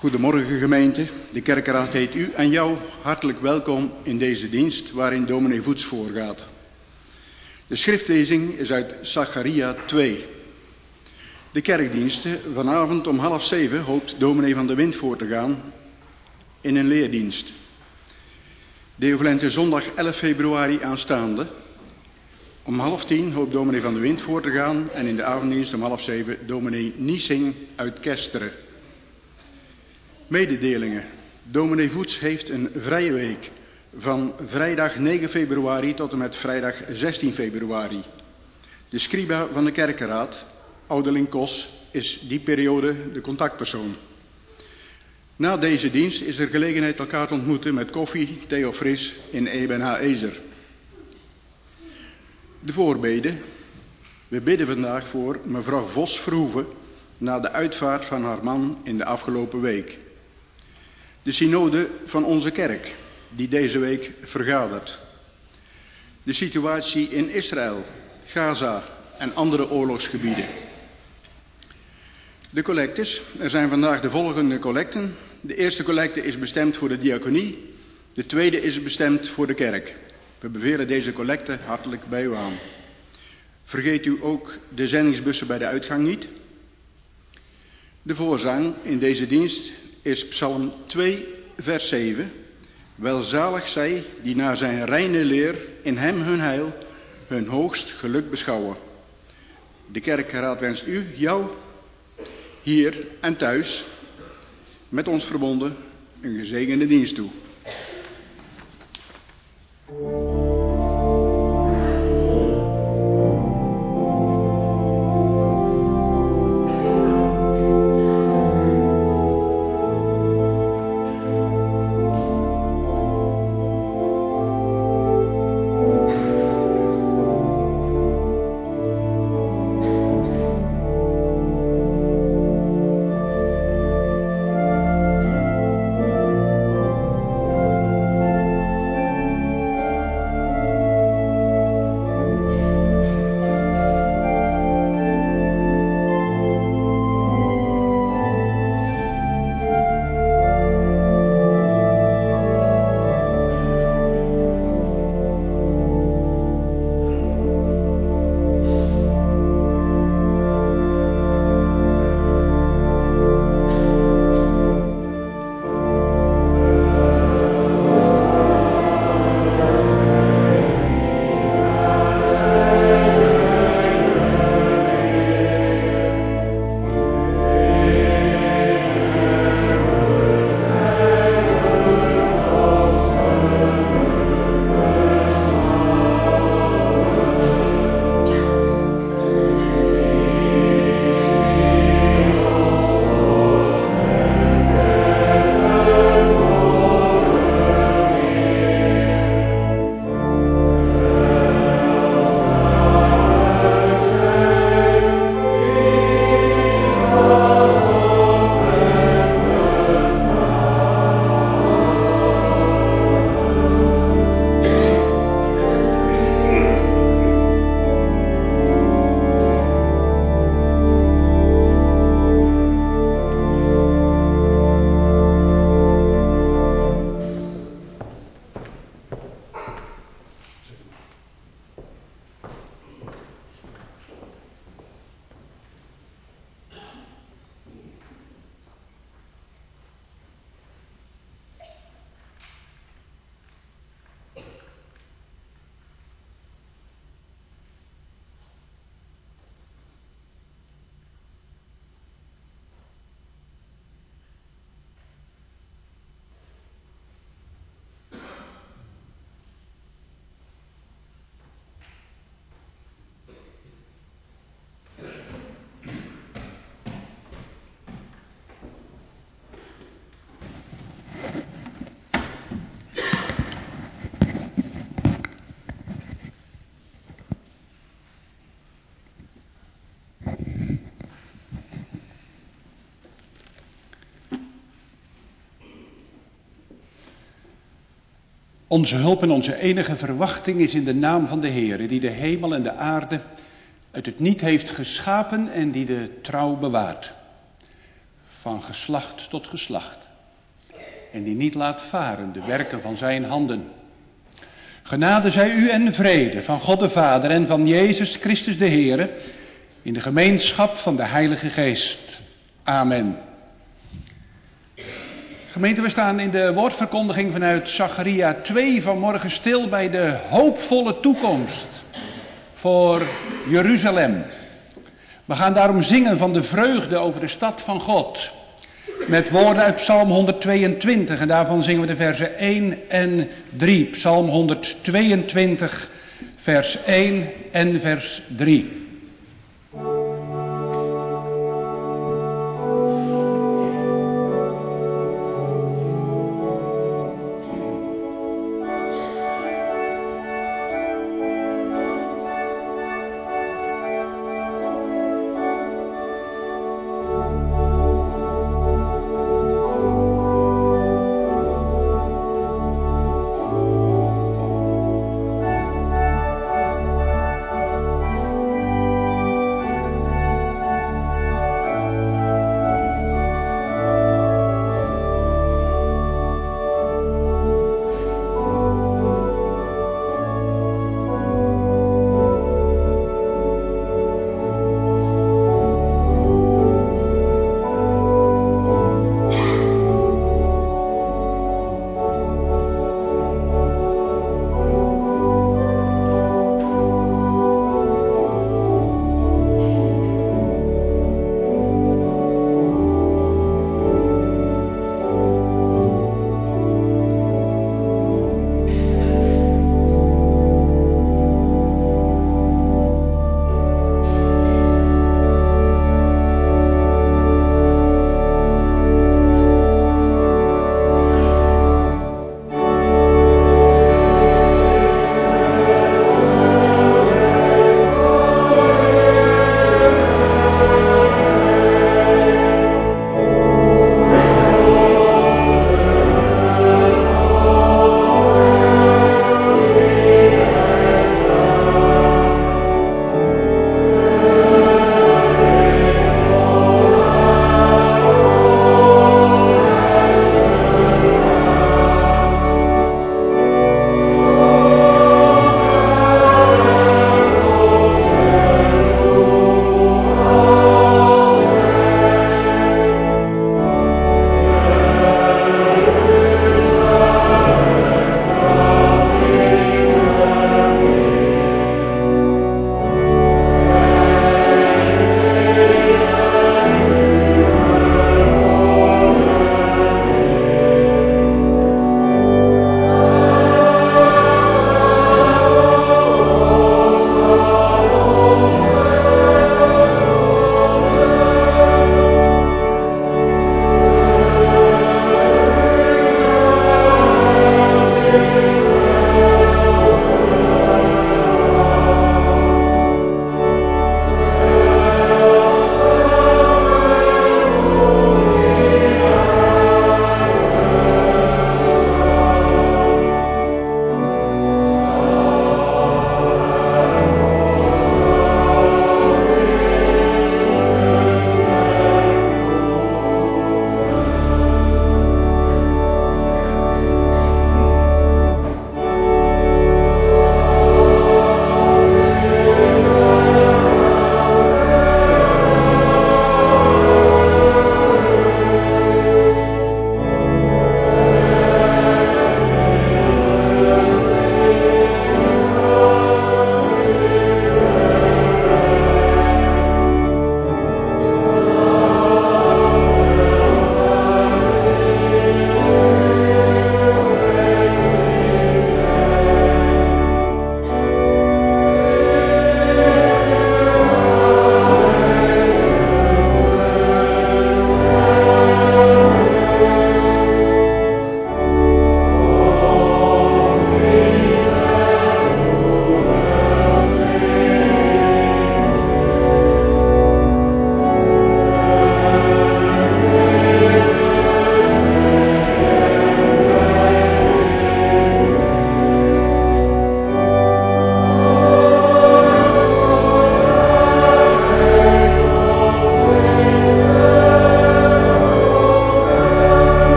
Goedemorgen gemeente. De kerkenraad heet u en jou hartelijk welkom in deze dienst waarin dominee Voets voorgaat. De schriftlezing is uit Zacharia 2. De kerkdiensten vanavond om 6:30 hoopt dominee Van de Wind voor te gaan in een leerdienst. Deovalente zondag 11 februari aanstaande. Om 9:30 hoopt dominee Van de Wind voor te gaan en in de avonddienst om 6:30 dominee Niesing uit Kesteren. Mededelingen. Dominee Voets heeft een vrije week van vrijdag 9 februari tot en met vrijdag 16 februari. De scriba van de kerkenraad, ouderling Kos, is die periode de contactpersoon. Na deze dienst is er gelegenheid elkaar te ontmoeten met koffie, thee of fris in Eben Haezer. De voorbeden. We bidden vandaag voor mevrouw Vos Verhoeven na de uitvaart van haar man in de afgelopen week. De synode van onze kerk, die deze week vergadert. De situatie in Israël, Gaza en andere oorlogsgebieden. De collectes. Er zijn vandaag de volgende collecten. De eerste collecte is bestemd voor de diaconie. De tweede is bestemd voor de kerk. We bevelen deze collecte hartelijk bij u aan. Vergeet u ook de zendingsbussen bij de uitgang niet. De voorzang in deze dienst is Psalm 2, vers 7. Welzalig zij die naar zijn reine leer in hem hun heil, hun hoogst geluk beschouwen. De kerkraad wenst u, jou, hier en thuis, met ons verbonden, een gezegende dienst toe. Onze hulp en onze enige verwachting is in de naam van de Heere, die de hemel en de aarde uit het niet heeft geschapen en die de trouw bewaart. van geslacht tot geslacht. En die niet laat varen de werken van zijn handen. Genade zij u en vrede van God de Vader en van Jezus Christus de Heere, in de gemeenschap van de Heilige Geest. Amen. Gemeente, we staan in de woordverkondiging vanuit Zacharia 2 vanmorgen stil bij de hoopvolle toekomst voor Jeruzalem. We gaan daarom zingen van de vreugde over de stad van God. Met woorden uit Psalm 122 en daarvan zingen we de versen 1 en 3. Psalm 122, vers 1 en vers 3.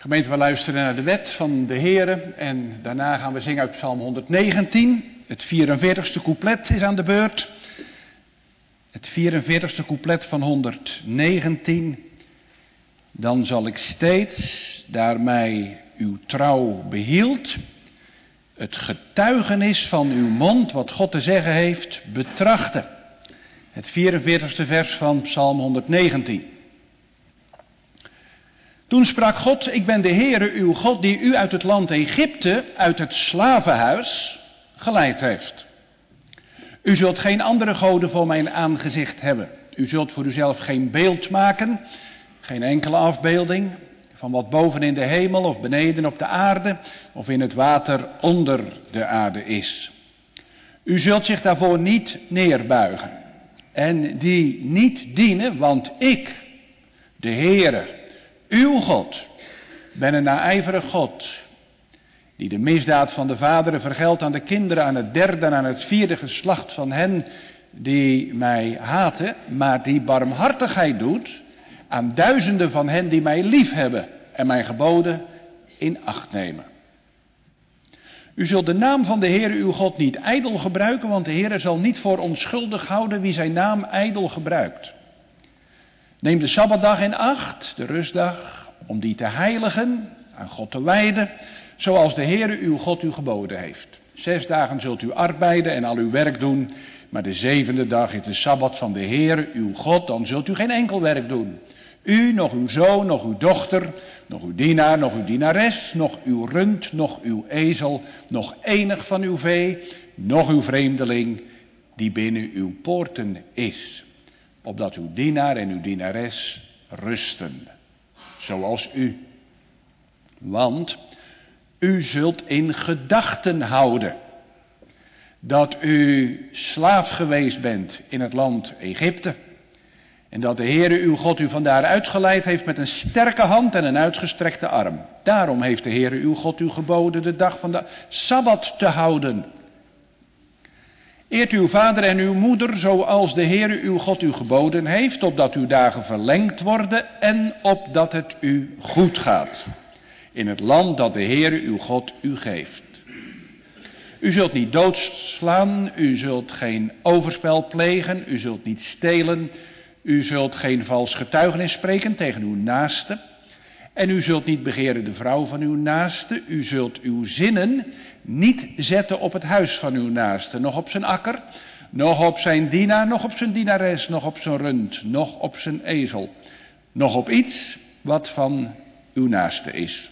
Gemeente, we luisteren naar de wet van de Heere en daarna gaan we zingen uit Psalm 119. Het 44ste couplet is aan de beurt. Het 44ste couplet van 119. Dan zal ik steeds, daar mij uw trouw behield, het getuigenis van uw mond, wat God te zeggen heeft, betrachten. Het 44ste vers van Psalm 119. Toen sprak God, ik ben de Heere uw God die u uit het land Egypte, uit het slavenhuis, geleid heeft. U zult geen andere goden voor mijn aangezicht hebben. U zult voor uzelf geen beeld maken, geen enkele afbeelding van wat boven in de hemel of beneden op de aarde of in het water onder de aarde is. U zult zich daarvoor niet neerbuigen en die niet dienen, want ik, de Heere, uw God, ben een naijverig God, die de misdaad van de vaderen vergeldt aan de kinderen, aan het derde en aan het vierde geslacht van hen die mij haten, maar die barmhartigheid doet aan duizenden van hen die mij lief hebben en mijn geboden in acht nemen. U zult de naam van de Heere uw God niet ijdel gebruiken, want de Heere zal niet voor onschuldig houden wie zijn naam ijdel gebruikt. Neem de Sabbatdag in acht, de rustdag, om die te heiligen, aan God te wijden, zoals de Heere uw God u geboden heeft. 6 dagen zult u arbeiden en al uw werk doen, maar de 7e dag is de Sabbat van de Heere uw God, dan zult u geen enkel werk doen. U, nog uw zoon, nog uw dochter, nog uw dienaar, nog uw dienares, nog uw rund, nog uw ezel, nog enig van uw vee, nog uw vreemdeling, die binnen uw poorten is. Opdat uw dienaar en uw dienares rusten, zoals u. Want u zult in gedachten houden dat u slaaf geweest bent in het land Egypte. En dat de Heere uw God u vandaar uitgeleid heeft met een sterke hand en een uitgestrekte arm. Daarom heeft de Heere uw God u geboden de dag van de Sabbat te houden. Eert uw vader en uw moeder zoals de Heere uw God u geboden heeft, opdat uw dagen verlengd worden en opdat het u goed gaat. In het land dat de Heere uw God u geeft. U zult niet doodslaan, u zult geen overspel plegen, u zult niet stelen, u zult geen vals getuigenis spreken tegen uw naaste. En u zult niet begeren de vrouw van uw naaste, u zult uw zinnen niet zetten op het huis van uw naaste, noch op zijn akker, noch op zijn dienaar, noch op zijn dienares, noch op zijn rund, noch op zijn ezel, noch op iets wat van uw naaste is.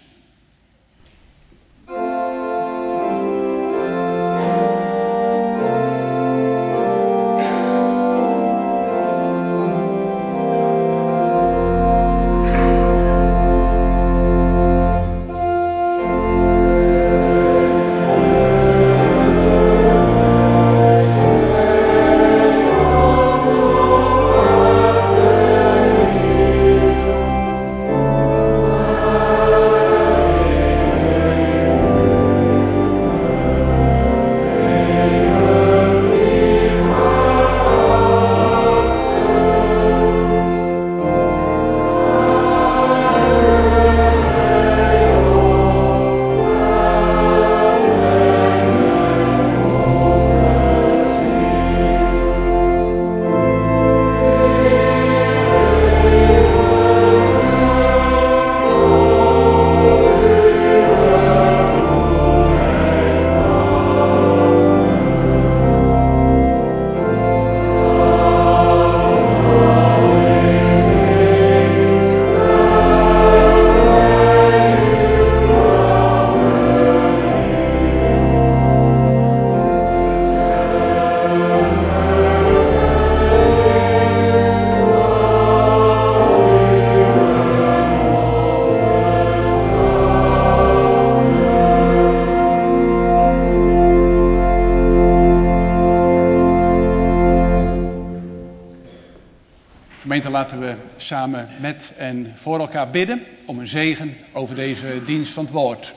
Gemeente, laten we samen met en voor elkaar bidden om een zegen over deze dienst van het woord.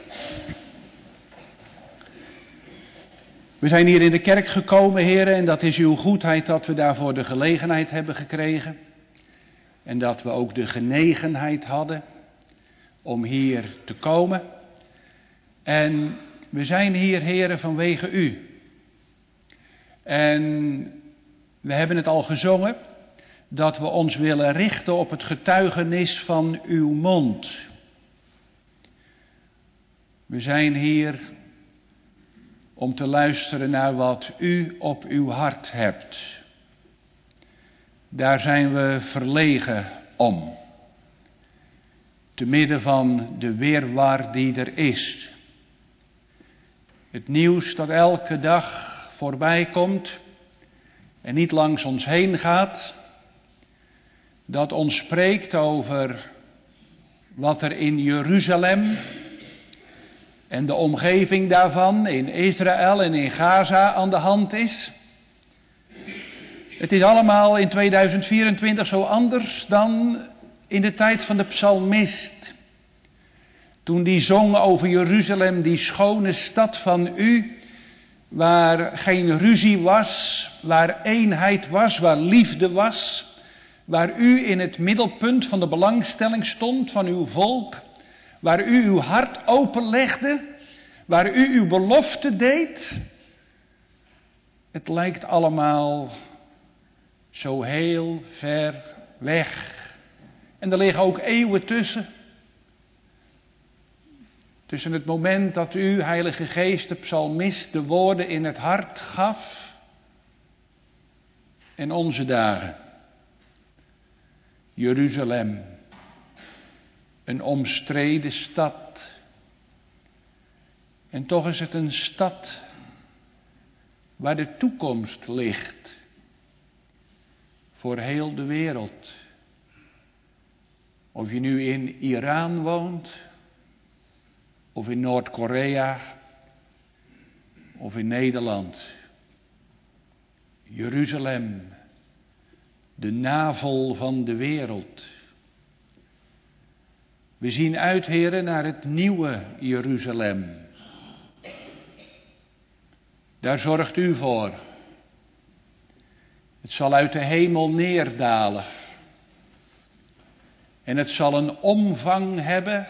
We zijn hier in de kerk gekomen, heren, en dat is uw goedheid dat we daarvoor de gelegenheid hebben gekregen. En dat we ook de genegenheid hadden om hier te komen. En we zijn hier, heren, vanwege u. En we hebben het al gezongen, dat we ons willen richten op het getuigenis van uw mond. We zijn hier om te luisteren naar wat u op uw hart hebt. Daar zijn we verlegen om. Te midden van de wirwar die er is. Het nieuws dat elke dag voorbij komt en niet langs ons heen gaat. Dat ons spreekt over wat er in Jeruzalem en de omgeving daarvan, in Israël en in Gaza aan de hand is. Het is allemaal in 2024 zo anders dan in de tijd van de psalmist. Toen die zong over Jeruzalem, die schone stad van u, waar geen ruzie was, waar eenheid was, waar liefde was, waar u in het middelpunt van de belangstelling stond van uw volk, waar u uw hart openlegde, waar u uw belofte deed. Het lijkt allemaal zo heel ver weg. En er liggen ook eeuwen tussen. Tussen het moment dat u, Heilige Geest, de psalmist, de woorden in het hart gaf en onze dagen. Jeruzalem, een omstreden stad. En toch is het een stad waar de toekomst ligt voor heel de wereld. Of je nu in Iran woont, of in Noord-Korea, of in Nederland. Jeruzalem, de navel van de wereld. We zien uit, heren, naar het nieuwe Jeruzalem. Daar zorgt u voor. Het zal uit de hemel neerdalen. En het zal een omvang hebben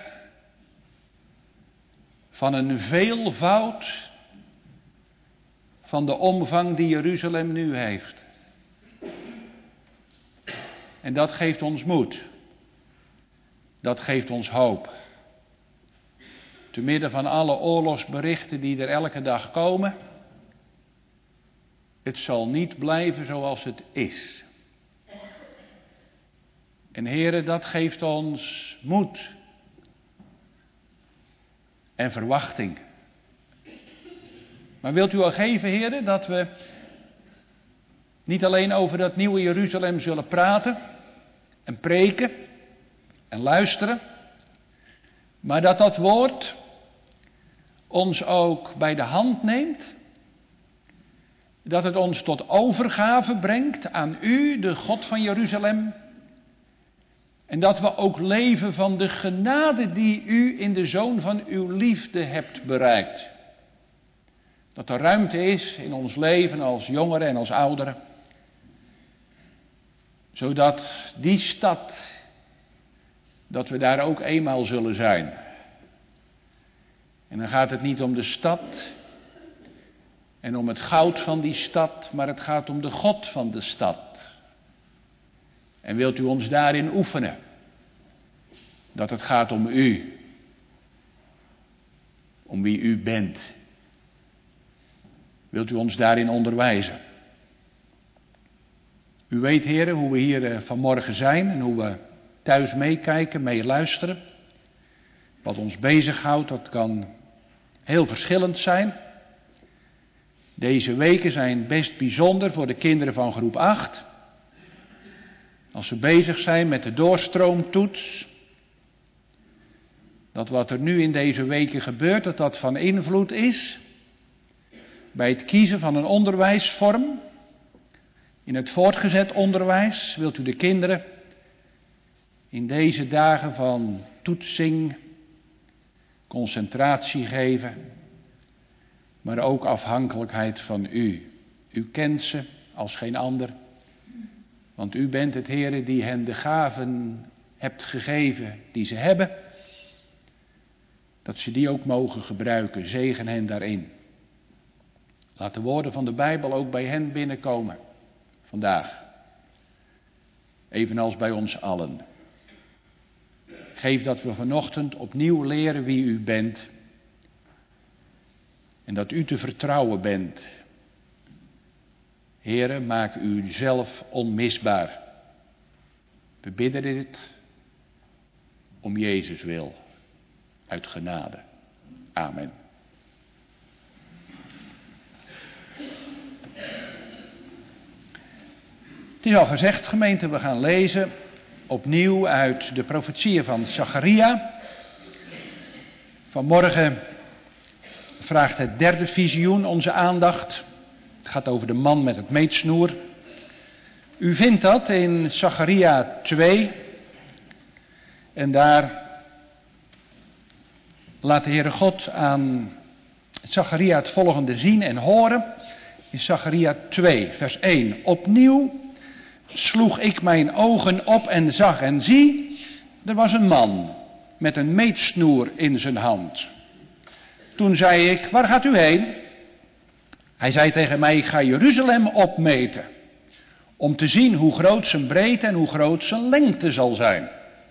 van een veelvoud van de omvang die Jeruzalem nu heeft. En dat geeft ons moed. Dat geeft ons hoop. Te midden van alle oorlogsberichten die er elke dag komen. Het zal niet blijven zoals het is. En heren, dat geeft ons moed. En verwachting. Maar wilt u al geven, heren, dat we niet alleen over dat nieuwe Jeruzalem zullen praten en preken en luisteren, maar dat dat woord ons ook bij de hand neemt, dat het ons tot overgave brengt aan u, de God van Jeruzalem, en dat we ook leven van de genade die u in de Zoon van uw liefde hebt bereikt. Dat er ruimte is in ons leven als jongeren en als ouderen. Zodat die stad, dat we daar ook eenmaal zullen zijn. En dan gaat het niet om de stad en om het goud van die stad, maar het gaat om de God van de stad. En wilt u ons daarin oefenen? Dat het gaat om u. Om wie u bent. Wilt u ons daarin onderwijzen? U weet, heren, hoe we hier vanmorgen zijn en hoe we thuis meekijken, meeluisteren. Wat ons bezighoudt, dat kan heel verschillend zijn. Deze weken zijn best bijzonder voor de kinderen van groep 8. Als ze bezig zijn met de doorstroomtoets. Dat wat er nu in deze weken gebeurt, dat dat van invloed is bij het kiezen van een onderwijsvorm. In het voortgezet onderwijs wilt u de kinderen in deze dagen van toetsing, concentratie geven, maar ook afhankelijkheid van u. U kent ze als geen ander, want u bent het Heere die hen de gaven hebt gegeven die ze hebben. dat ze die ook mogen gebruiken. Zegen hen daarin. Laat de woorden van de Bijbel ook bij hen binnenkomen. Vandaag. Evenals bij ons allen. Geef dat we vanochtend opnieuw leren wie u bent. En dat u te vertrouwen bent. Heere, maak u zelf onmisbaar. We bidden dit om Jezus wil. Uit genade. Amen. Het is al gezegd, gemeente, we gaan lezen opnieuw uit de profetieën van Zacharia. Vanmorgen vraagt het derde visioen onze aandacht. Het gaat over de man met het meetsnoer. U vindt dat in Zacharia 2. En daar laat de Heere God aan Zacharia het volgende zien en horen. In Zacharia 2, vers 1. Opnieuw sloeg ik mijn ogen op en zag en zie, er was een man met een meetsnoer in zijn hand. Toen zei ik, waar gaat u heen? Hij zei tegen mij, ik ga Jeruzalem opmeten, om te zien hoe groot zijn breedte en hoe groot zijn lengte zal zijn.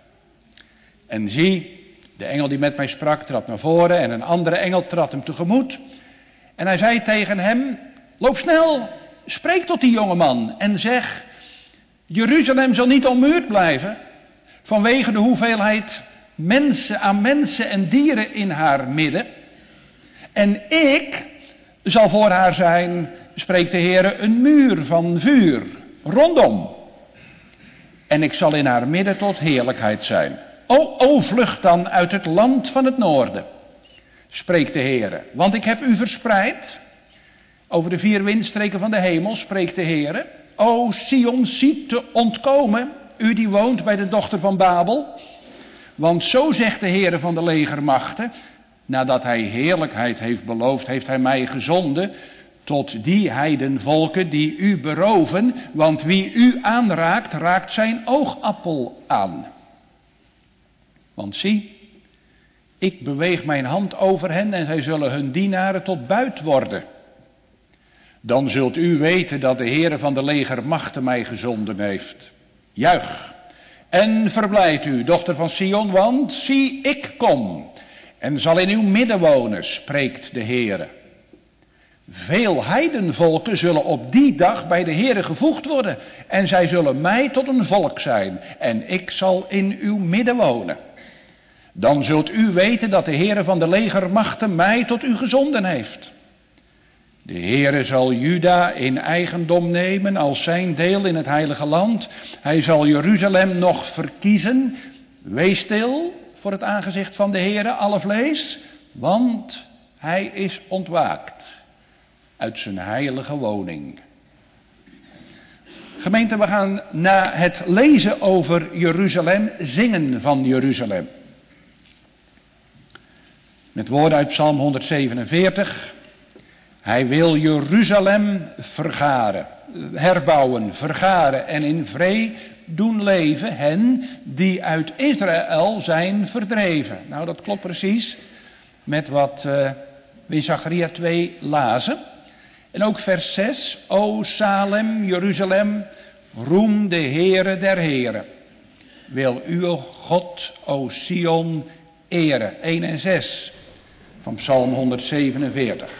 En zie, de engel die met mij sprak trad naar voren en een andere engel trad hem tegemoet. En hij zei tegen hem, loop snel, spreek tot die jongeman en zeg, Jeruzalem zal niet ommuurd blijven, vanwege de hoeveelheid mensen en dieren in haar midden. En ik zal voor haar zijn, spreekt de Heere, een muur van vuur, rondom. En ik zal in haar midden tot heerlijkheid zijn. O, vlucht dan uit het land van het noorden, spreekt de Heere. Want ik heb u verspreid over de 4 windstreken van de hemel, spreekt de Heere. O, Sion, ziet te ontkomen, u die woont bij de dochter van Babel. Want zo zegt de Heere van de legermachten, nadat hij heerlijkheid heeft beloofd, heeft hij mij gezonden tot die heidenvolken die u beroven, want wie u aanraakt, raakt zijn oogappel aan. Want zie, ik beweeg mijn hand over hen en zij zullen hun dienaren tot buit worden. Dan zult u weten dat de Heere van de legermachten mij gezonden heeft. Juich en verblijd u, dochter van Sion, want zie, ik kom en zal in uw midden wonen, spreekt de Heere. Veel heidenvolken zullen op die dag bij de Heere gevoegd worden en zij zullen mij tot een volk zijn en ik zal in uw midden wonen. Dan zult u weten dat de Heere van de legermachten mij tot u gezonden heeft. De Heere zal Juda in eigendom nemen als zijn deel in het heilige land. Hij zal Jeruzalem nog verkiezen. Wees stil voor het aangezicht van de Heere, alle vlees, want hij is ontwaakt uit zijn heilige woning. Gemeente, we gaan na het lezen over Jeruzalem zingen van Jeruzalem. Met woorden uit Psalm 147. Hij wil Jeruzalem vergaren, herbouwen, vergaren en in vrede doen leven hen die uit Israël zijn verdreven. Nou, dat klopt precies met wat we in Zacharia 2 lazen. En ook vers 6. O Salem, Jeruzalem, roem de Heere der Heren. Wil uw God, o Sion, eren. 1 en 6 van Psalm 147.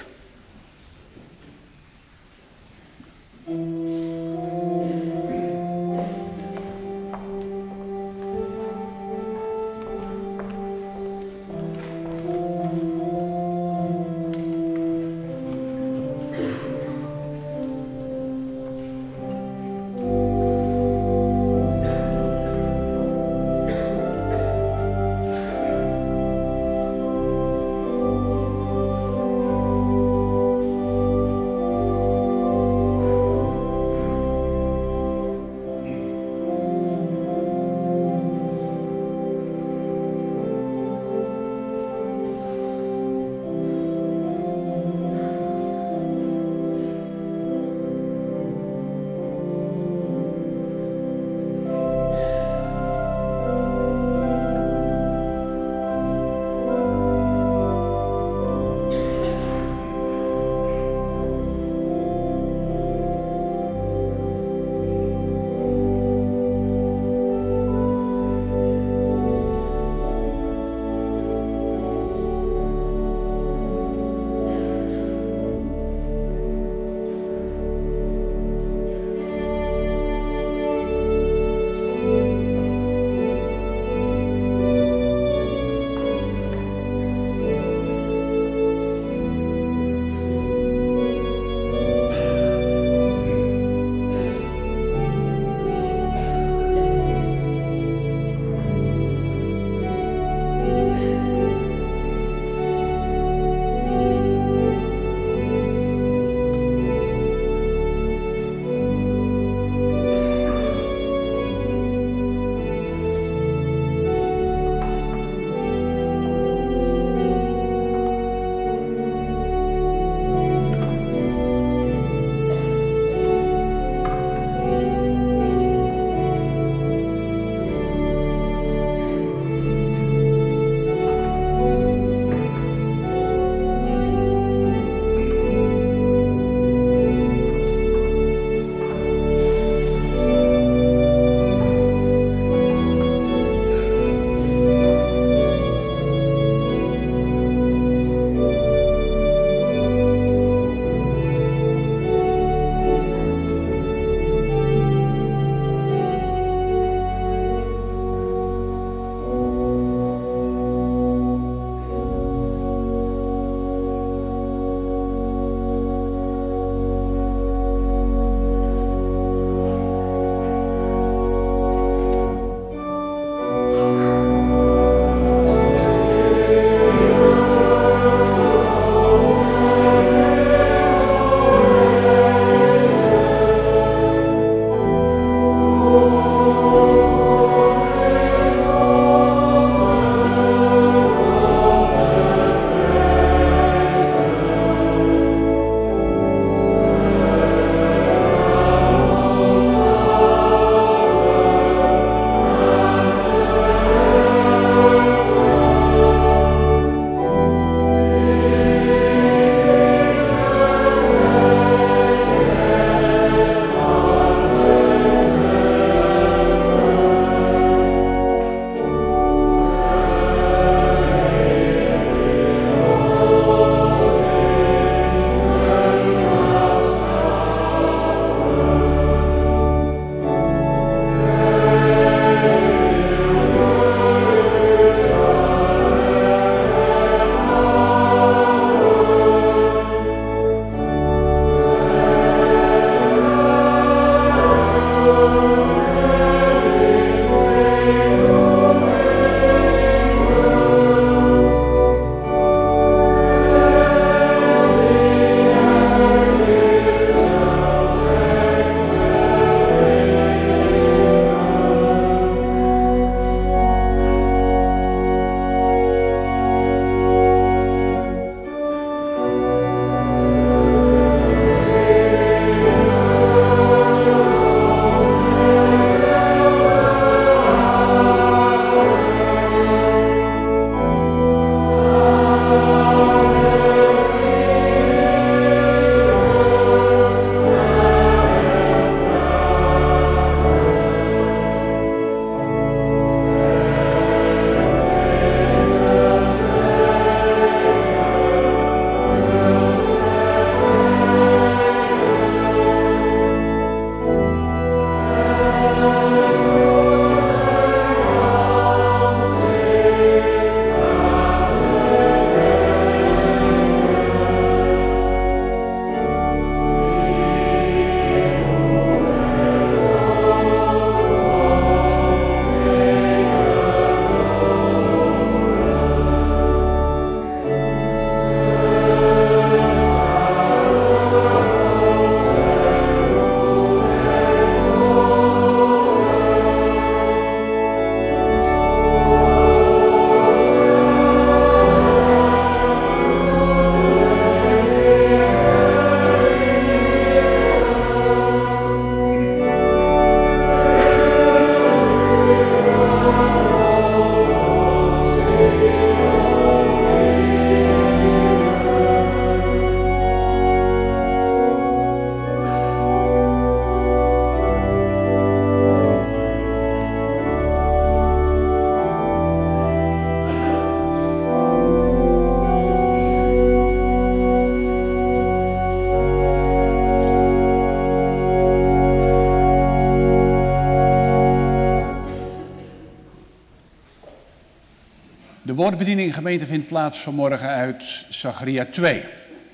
De woordbediening gemeente vindt plaats vanmorgen uit Zacharia 2.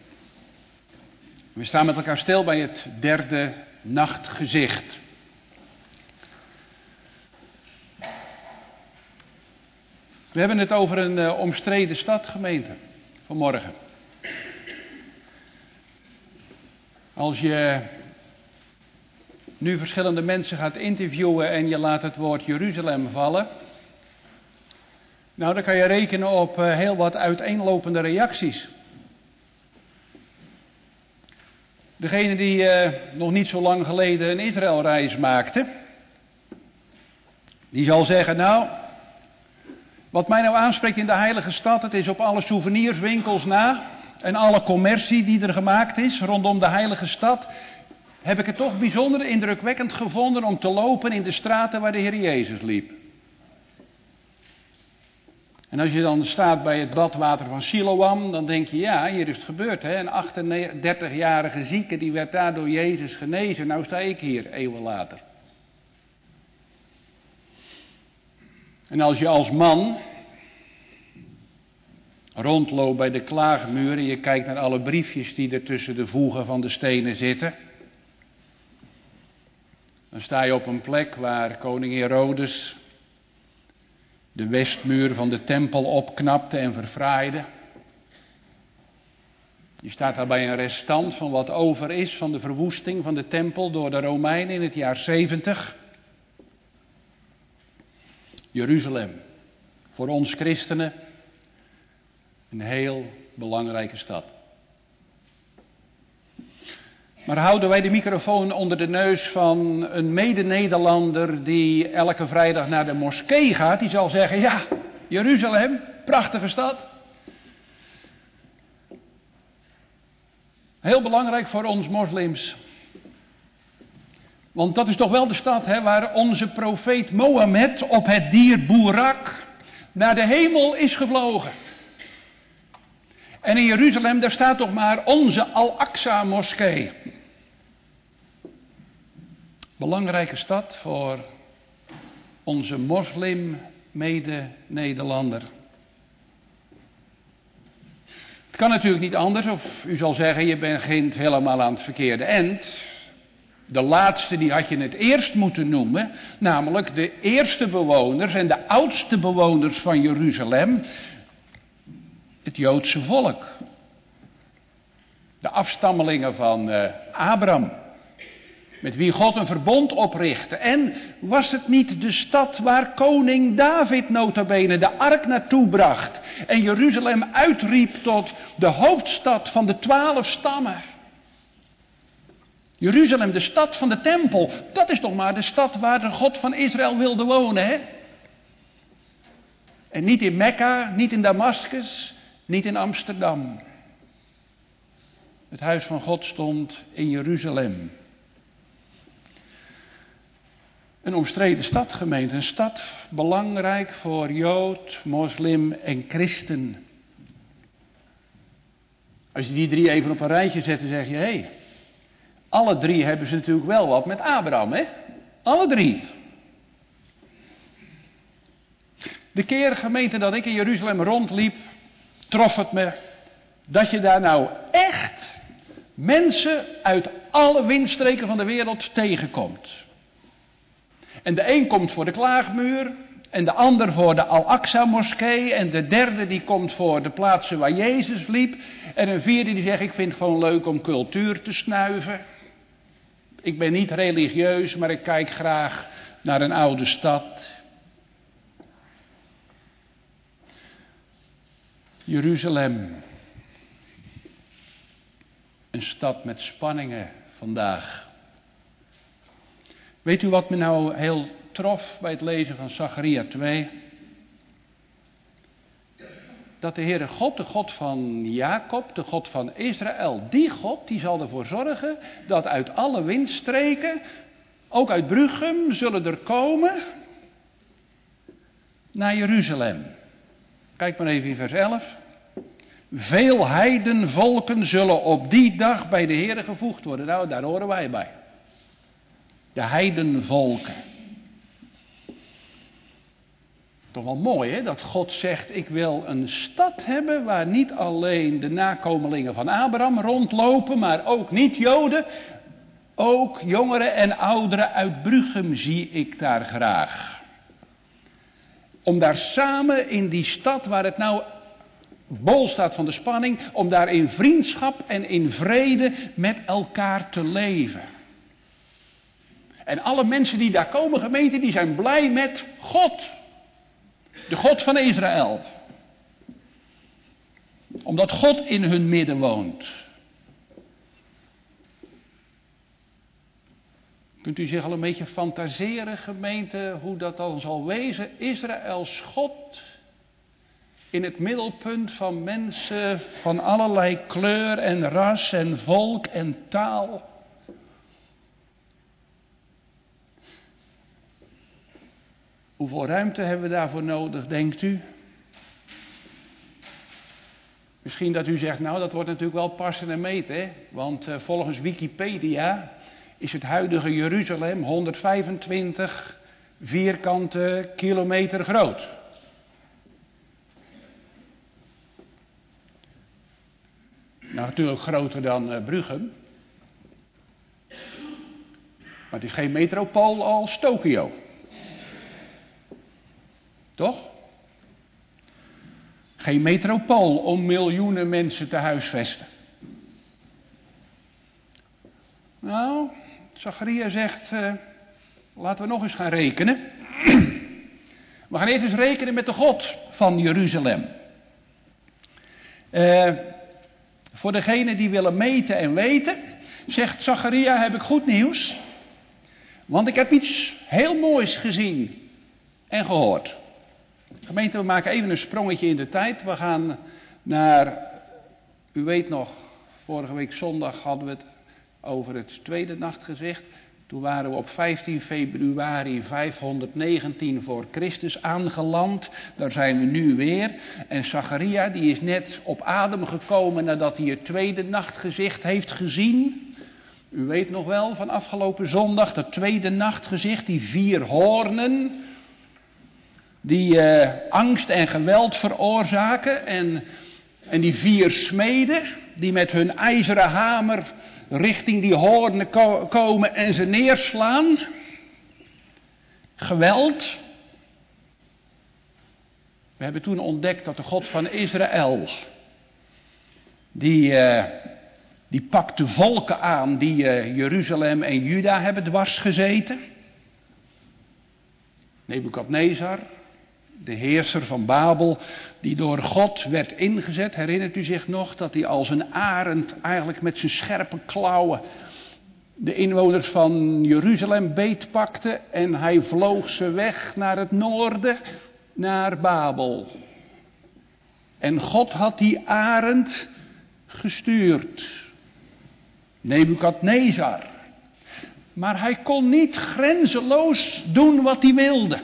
We staan met elkaar stil bij het derde nachtgezicht. We hebben het over een omstreden stad, gemeente, vanmorgen. Als je nu verschillende mensen gaat interviewen en je laat het woord Jeruzalem vallen, nou, dan kan je rekenen op heel wat uiteenlopende reacties. Degene die nog niet zo lang geleden een Israëlreis maakte, die zal zeggen, nou, wat mij nou aanspreekt in de heilige stad, het is op alle souvenirswinkels na en alle commercie die er gemaakt is rondom de heilige stad, heb ik het toch bijzonder indrukwekkend gevonden om te lopen in de straten waar de Heer Jezus liep. En als je dan staat bij het badwater van Siloam, dan denk je, ja, hier is het gebeurd. Hè? Een 38-jarige zieke, die werd daar door Jezus genezen. Nou sta ik hier, eeuwen later. En als je als man rondloopt bij de klaagmuur en je kijkt naar alle briefjes die er tussen de voegen van de stenen zitten, dan sta je op een plek waar koning Herodes de westmuur van de tempel opknapte en verfraaide. Je staat daar bij een restant van wat over is van de verwoesting van de tempel door de Romeinen in het jaar 70. Jeruzalem, voor ons christenen, een heel belangrijke stad. Maar houden wij de microfoon onder de neus van een mede-Nederlander die elke vrijdag naar de moskee gaat, die zal zeggen, ja, Jeruzalem, prachtige stad. Heel belangrijk voor ons moslims. Want dat is toch wel de stad waar onze profeet Mohammed op het dier Boerak naar de hemel is gevlogen. En in Jeruzalem, daar staat toch maar onze Al-Aqsa moskee. Belangrijke stad voor onze moslim mede-Nederlander. Het kan natuurlijk niet anders, of u zal zeggen, je bent helemaal aan het verkeerde eind. De laatste, die had je het eerst moeten noemen, namelijk de eerste bewoners en de oudste bewoners van Jeruzalem, het Joodse volk. De afstammelingen van Abraham, met wie God een verbond oprichtte. En was het niet de stad waar koning David nota bene de ark naartoe bracht en Jeruzalem uitriep tot de hoofdstad van de 12 stammen? Jeruzalem, de stad van de tempel, dat is toch maar de stad waar de God van Israël wilde wonen, hè? En niet in Mekka, niet in Damascus, niet in Amsterdam. Het huis van God stond in Jeruzalem. Een omstreden stad, gemeente. Een stad belangrijk voor Jood, moslim en christen. Als je die drie even op een rijtje zet, dan zeg je, hé, alle drie hebben ze natuurlijk wel wat met Abraham, hè? Alle drie. De keer, gemeente, dat ik in Jeruzalem rondliep, trof het me dat je daar nou echt mensen uit alle windstreken van de wereld tegenkomt. En de een komt voor de klaagmuur, en de ander voor de Al-Aqsa moskee, en de derde die komt voor de plaatsen waar Jezus liep, en een vierde die zegt, ik vind het gewoon leuk om cultuur te snuiven. Ik ben niet religieus, maar ik kijk graag naar een oude stad. Jeruzalem. Een stad met spanningen vandaag. Weet u wat me nou heel trof bij het lezen van Zacharia 2? Dat de Heere God, de God van Jacob, de God van Israël, die God, die zal ervoor zorgen dat uit alle windstreken, ook uit Bruchem, zullen er komen naar Jeruzalem. Kijk maar even in vers 11. Veel heidenvolken zullen op die dag bij de Heere gevoegd worden. Nou, daar horen wij bij. De heidenvolken. Toch wel mooi, hè? Dat God zegt, ik wil een stad hebben waar niet alleen de nakomelingen van Abraham rondlopen, maar ook niet-Joden. Ook jongeren en ouderen uit Bruchem zie ik daar graag. Om daar samen in die stad waar het nou bol staat van de spanning, om daar in vriendschap en in vrede met elkaar te leven. En alle mensen die daar komen, gemeente, die zijn blij met God. De God van Israël. Omdat God in hun midden woont. Kunt u zich al een beetje fantaseren, gemeente, hoe dat dan zal wezen? Israëls God in het middelpunt van mensen van allerlei kleur en ras en volk en taal. Hoeveel ruimte hebben we daarvoor nodig, denkt u? Misschien dat u zegt, nou dat wordt natuurlijk wel passen en meten, hè? Want volgens Wikipedia is het huidige Jeruzalem 125 vierkante kilometer groot. Nou, natuurlijk groter dan Bruchem. Maar het is geen metropool als Tokio. Toch? Geen metropool om miljoenen mensen te huisvesten. Nou, Zacharia zegt, laten we nog eens gaan rekenen. We gaan eerst eens rekenen met de God van Jeruzalem. Voor degenen die willen meten en weten, zegt Zacharia, heb ik goed nieuws. Want ik heb iets heel moois gezien en gehoord. Gemeente, we maken even een sprongetje in de tijd. We gaan naar, u weet nog, vorige week zondag hadden we het over het tweede nachtgezicht. Toen waren we op 15 februari 519 voor Christus aangeland. Daar zijn we nu weer. En Zacharia die is net op adem gekomen nadat hij het tweede nachtgezicht heeft gezien. U weet nog wel van afgelopen zondag, dat tweede nachtgezicht, die 4 hoornen. Die angst en geweld veroorzaken. En die 4 smeden die met hun ijzeren hamer richting die hoornen komen en ze neerslaan. Geweld. We hebben toen ontdekt dat de God van Israël, die pakt de volken aan die Jeruzalem en Juda hebben dwars gezeten. Nebukadnezar, de heerser van Babel, die door God werd ingezet. Herinnert u zich nog dat hij als een arend eigenlijk met zijn scherpe klauwen de inwoners van Jeruzalem beetpakte en hij vloog ze weg naar het noorden, naar Babel. En God had die arend gestuurd. Nebukadnezar. Maar hij kon niet grenzeloos doen wat hij wilde.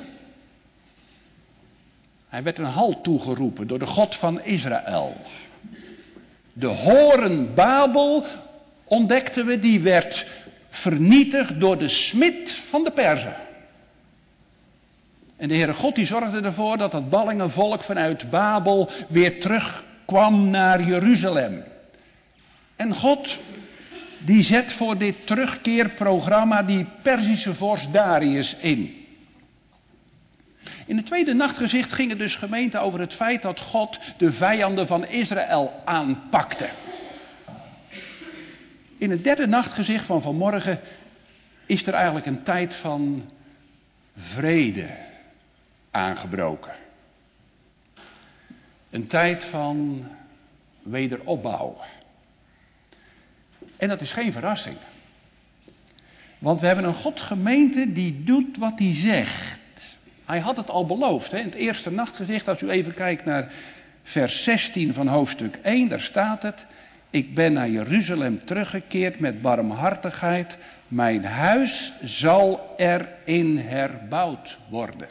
Hij werd een halt toegeroepen door de God van Israël. De horen Babel, ontdekten we, die werd vernietigd door de smid van de Perzen. En de Heere God die zorgde ervoor dat het ballingenvolk vanuit Babel weer terugkwam naar Jeruzalem. En God die zet voor dit terugkeerprogramma die Perzische vorst Darius in. In het tweede nachtgezicht ging het dus, gemeente, over het feit dat God de vijanden van Israël aanpakte. In het derde nachtgezicht van vanmorgen is er eigenlijk een tijd van vrede aangebroken. Een tijd van wederopbouw. En dat is geen verrassing. Want we hebben een God, gemeente, die doet wat hij zegt. Hij had het al beloofd, hè? In het eerste nachtgezicht, als u even kijkt naar vers 16 van hoofdstuk 1, daar staat het: ik ben naar Jeruzalem teruggekeerd met barmhartigheid, mijn huis zal erin herbouwd worden.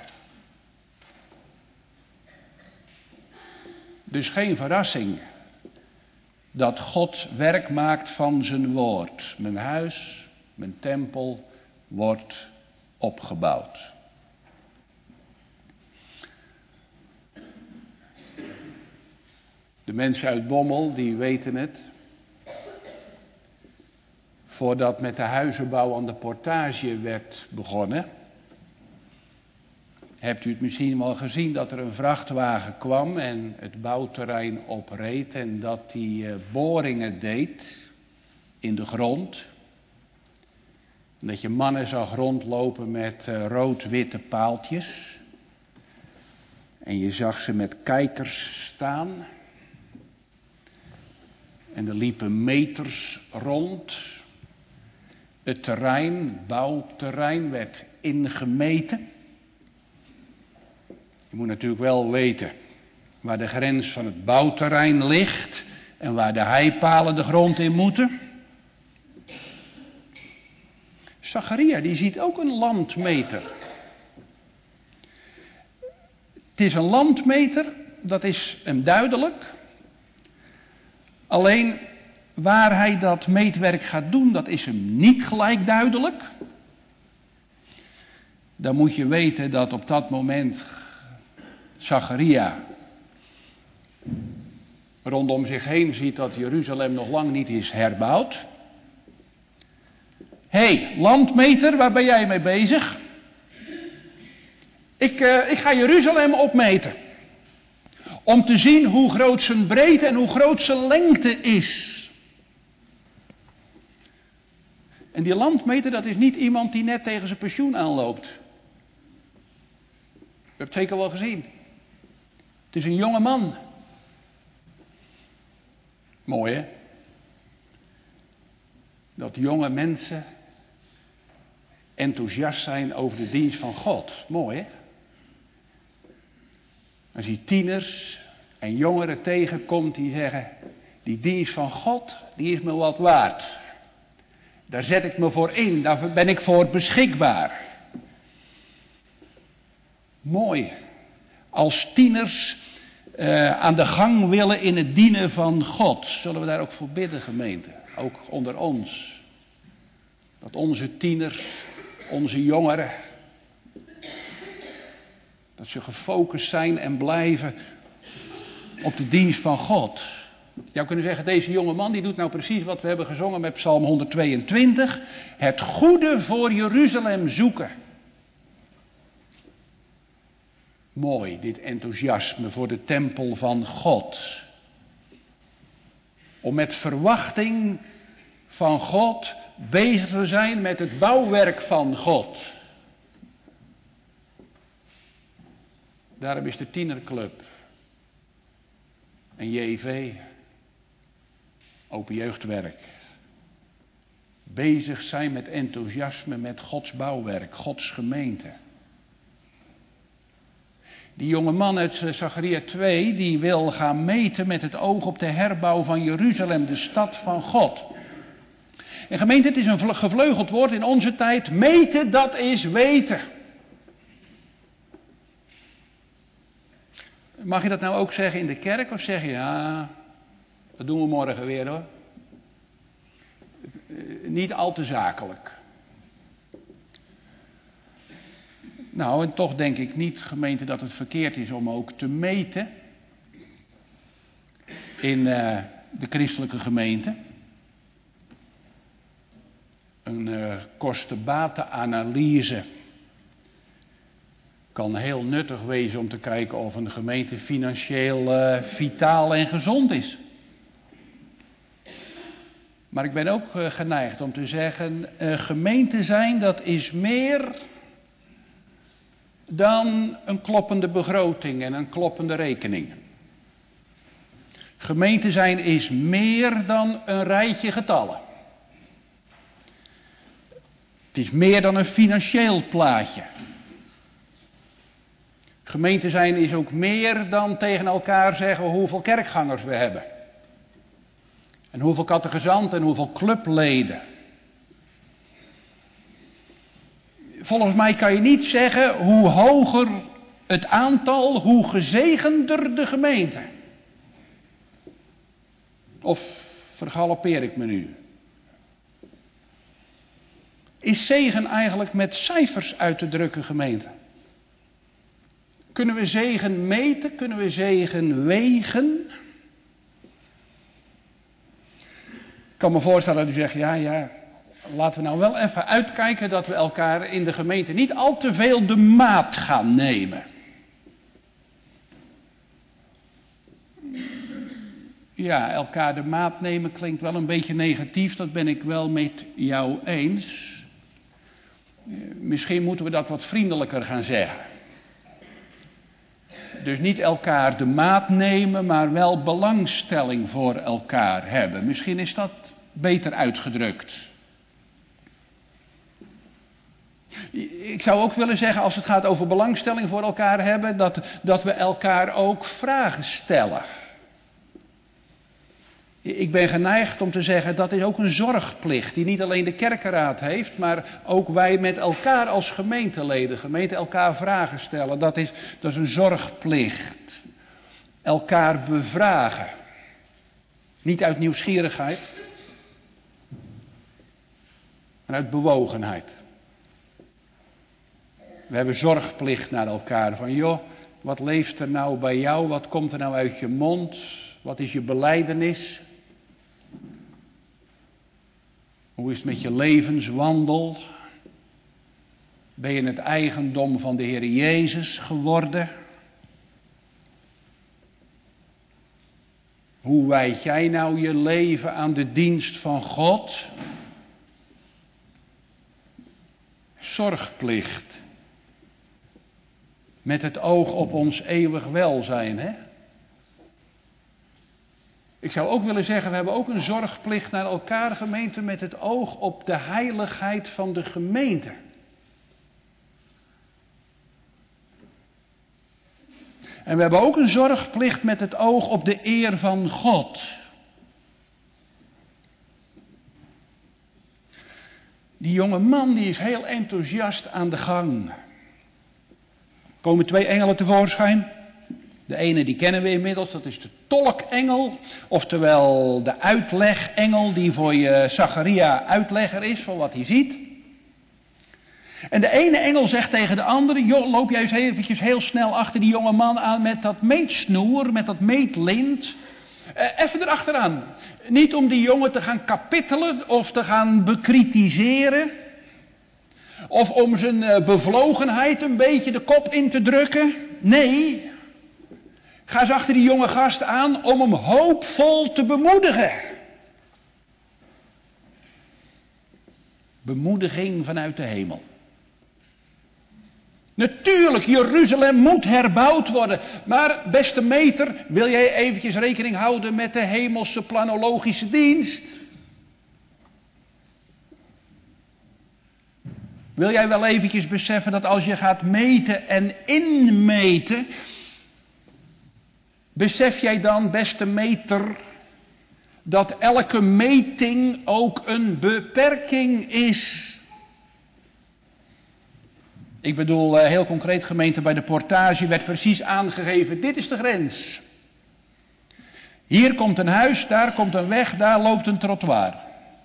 Dus geen verrassing dat God werk maakt van zijn woord. Mijn huis, mijn tempel wordt opgebouwd. mensen uit Bommel, die weten het. Voordat met de huizenbouw aan de Portage werd begonnen, hebt u het misschien wel gezien dat er een vrachtwagen kwam en het bouwterrein opreed en dat die boringen deed in de grond. En dat je mannen zag rondlopen met rood-witte paaltjes. En je zag ze met kijkers staan. En er liepen meters rond. Het terrein, bouwterrein, werd ingemeten. Je moet natuurlijk wel weten waar de grens van het bouwterrein ligt en waar de heipalen de grond in moeten. Zacharia, die ziet ook een landmeter. Het is een landmeter, dat is hem duidelijk. Alleen waar hij dat meetwerk gaat doen, dat is hem niet gelijk duidelijk. Dan moet je weten dat op dat moment Zacharia rondom zich heen ziet dat Jeruzalem nog lang niet is herbouwd. Hé, landmeter, waar ben jij mee bezig? Ik ga Jeruzalem opmeten. Om te zien hoe groot zijn breedte en hoe groot zijn lengte is. En die landmeter, dat is niet iemand die net tegen zijn pensioen aanloopt. U hebt het zeker wel gezien. Het is een jonge man. Mooi, hè? Dat jonge mensen enthousiast zijn over de dienst van God. Mooi, hè? Als je tieners en jongeren tegenkomt die zeggen, die dienst van God, die is me wat waard. Daar zet ik me voor in, daar ben ik voor beschikbaar. Mooi. Als tieners aan de gang willen in het dienen van God, zullen we daar ook voor bidden, gemeente. Ook onder ons. Dat onze tieners, onze jongeren, dat ze gefocust zijn en blijven op de dienst van God. Je zou kunnen zeggen, deze jonge man die doet nou precies wat we hebben gezongen met Psalm 122. Het goede voor Jeruzalem zoeken. Mooi, dit enthousiasme voor de tempel van God. Om met verwachting van God bezig te zijn met het bouwwerk van God. Daarom is de tienerclub en JV, open jeugdwerk, bezig zijn met enthousiasme met Gods bouwwerk, Gods gemeente. Die jonge man uit Zacharia 2, die wil gaan meten met het oog op de herbouw van Jeruzalem, de stad van God. En gemeente, het is een gevleugeld woord in onze tijd. Meten, dat is weten. Mag je dat nou ook zeggen in de kerk? Of zeg je, ja, dat doen we morgen weer hoor. Niet al te zakelijk. Nou, en toch denk ik niet, gemeente, dat het verkeerd is om ook te meten in de christelijke gemeente. Een kosten-baten-analyse kan heel nuttig wezen om te kijken of een gemeente financieel vitaal en gezond is. Maar ik ben ook geneigd om te zeggen, gemeente zijn, dat is meer dan een kloppende begroting en een kloppende rekening. Gemeente zijn is meer dan een rijtje getallen. Het is meer dan een financieel plaatje. Gemeente zijn is ook meer dan tegen elkaar zeggen hoeveel kerkgangers we hebben. En hoeveel catechizanten en hoeveel clubleden. Volgens mij kan je niet zeggen hoe hoger het aantal, hoe gezegender de gemeente. Of vergalopeer ik me nu? Is zegen eigenlijk met cijfers uit te drukken, gemeente? Kunnen we zegen meten? Kunnen we zegen wegen? kan me voorstellen dat u zegt, ja, laten we nou wel even uitkijken dat we elkaar in de gemeente niet al te veel de maat gaan nemen. Ja, elkaar de maat nemen klinkt wel een beetje negatief, dat ben ik wel met jou eens. Misschien moeten we dat wat vriendelijker gaan zeggen. Dus niet elkaar de maat nemen, maar wel belangstelling voor elkaar hebben. Misschien is dat beter uitgedrukt. Ik zou ook willen zeggen, als het gaat over belangstelling voor elkaar hebben, dat we elkaar ook vragen stellen. Ik ben geneigd om te zeggen, dat is ook een zorgplicht die niet alleen de kerkenraad heeft, maar ook wij met elkaar als gemeenteleden, gemeente elkaar vragen stellen. Dat is een zorgplicht. Elkaar bevragen. Niet uit nieuwsgierigheid, maar uit bewogenheid. We hebben zorgplicht naar elkaar van, joh, wat leeft er nou bij jou? Wat komt er nou uit je mond? Wat is je belijdenis? Hoe is het met je levenswandel? Ben je het eigendom van de Heer Jezus geworden? Hoe wijd jij nou je leven aan de dienst van God? Zorgplicht. Met het oog op ons eeuwig welzijn, hè? Ik zou ook willen zeggen, we hebben ook een zorgplicht naar elkaar, gemeente, met het oog op de heiligheid van de gemeente. En we hebben ook een zorgplicht met het oog op de eer van God. Die jonge man die is heel enthousiast aan de gang. Er komen 2 engelen tevoorschijn. De ene die kennen we inmiddels, dat is de tolkengel, oftewel de uitlegengel die voor je Zacharia uitlegger is van wat hij ziet. En de ene engel zegt tegen de andere, joh, loop jij eens eventjes heel snel achter die jonge man aan met dat meetsnoer, met dat meetlint. Even erachteraan. Niet om die jongen te gaan kapittelen of te gaan bekritiseren. Of om zijn bevlogenheid een beetje de kop in te drukken. Nee. Ga eens achter die jonge gast aan om hem hoopvol te bemoedigen. Bemoediging vanuit de hemel. Natuurlijk, Jeruzalem moet herbouwd worden. Maar beste meter, wil jij eventjes rekening houden met de hemelse planologische dienst? Wil jij wel eventjes beseffen dat als je gaat meten en inmeten, besef jij dan, beste meter, dat elke meting ook een beperking is? Ik bedoel, heel concreet, gemeente, bij de portage werd precies aangegeven, dit is de grens. Hier komt een huis, daar komt een weg, daar loopt een trottoir.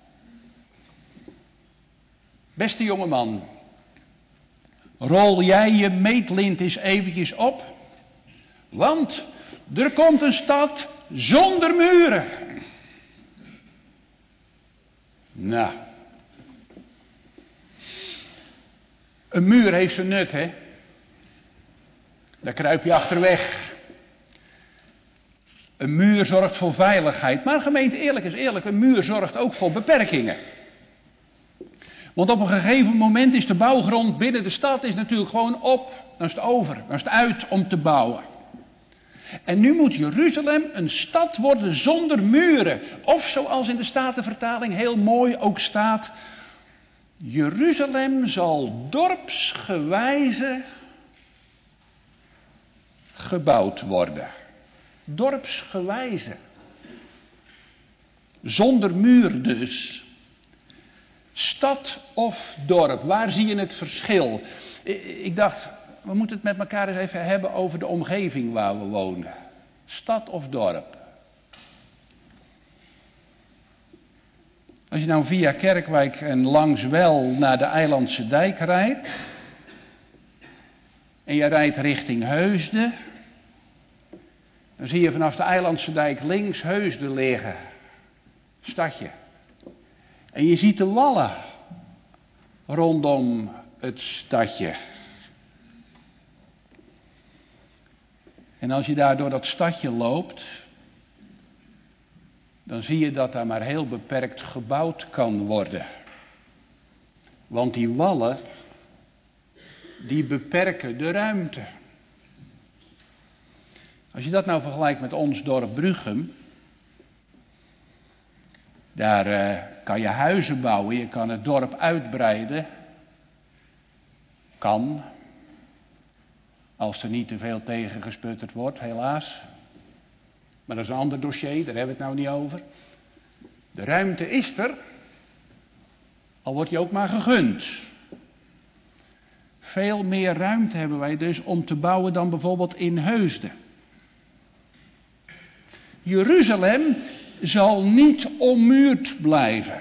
Beste jongeman, rol jij je meetlint eens eventjes op, want er komt een stad zonder muren. Nou, een muur heeft zijn nut, hè. Daar kruip je achterweg. Een muur zorgt voor veiligheid. Maar gemeente, eerlijk is eerlijk, een muur zorgt ook voor beperkingen. Want op een gegeven moment is de bouwgrond binnen de stad is natuurlijk gewoon op. Dan is het over, dan is het uit om te bouwen. En nu moet Jeruzalem een stad worden zonder muren. Of zoals in de Statenvertaling heel mooi ook staat, Jeruzalem zal dorpsgewijze gebouwd worden. Dorpsgewijze. Zonder muur dus. Stad of dorp, waar zie je het verschil? Ik dacht, we moeten het met elkaar eens even hebben over de omgeving waar we wonen. Stad of dorp. Als je nou via Kerkwijk en langs Wel naar de Eilandse Dijk rijdt. En je rijdt richting Heusden. Dan zie je vanaf de Eilandse Dijk links Heusden liggen. Stadje. En je ziet de wallen rondom het stadje. En als je daar door dat stadje loopt, dan zie je dat daar maar heel beperkt gebouwd kan worden. Want die wallen, die beperken de ruimte. Als je dat nou vergelijkt met ons dorp Bruchem, daar kan je huizen bouwen, je kan het dorp uitbreiden. Kan, als er niet te veel tegengesputterd wordt, helaas. Maar dat is een ander dossier, daar hebben we het nou niet over. De ruimte is er, al wordt die ook maar gegund. Veel meer ruimte hebben wij dus om te bouwen dan bijvoorbeeld in Heusden. Jeruzalem zal niet ommuurd blijven.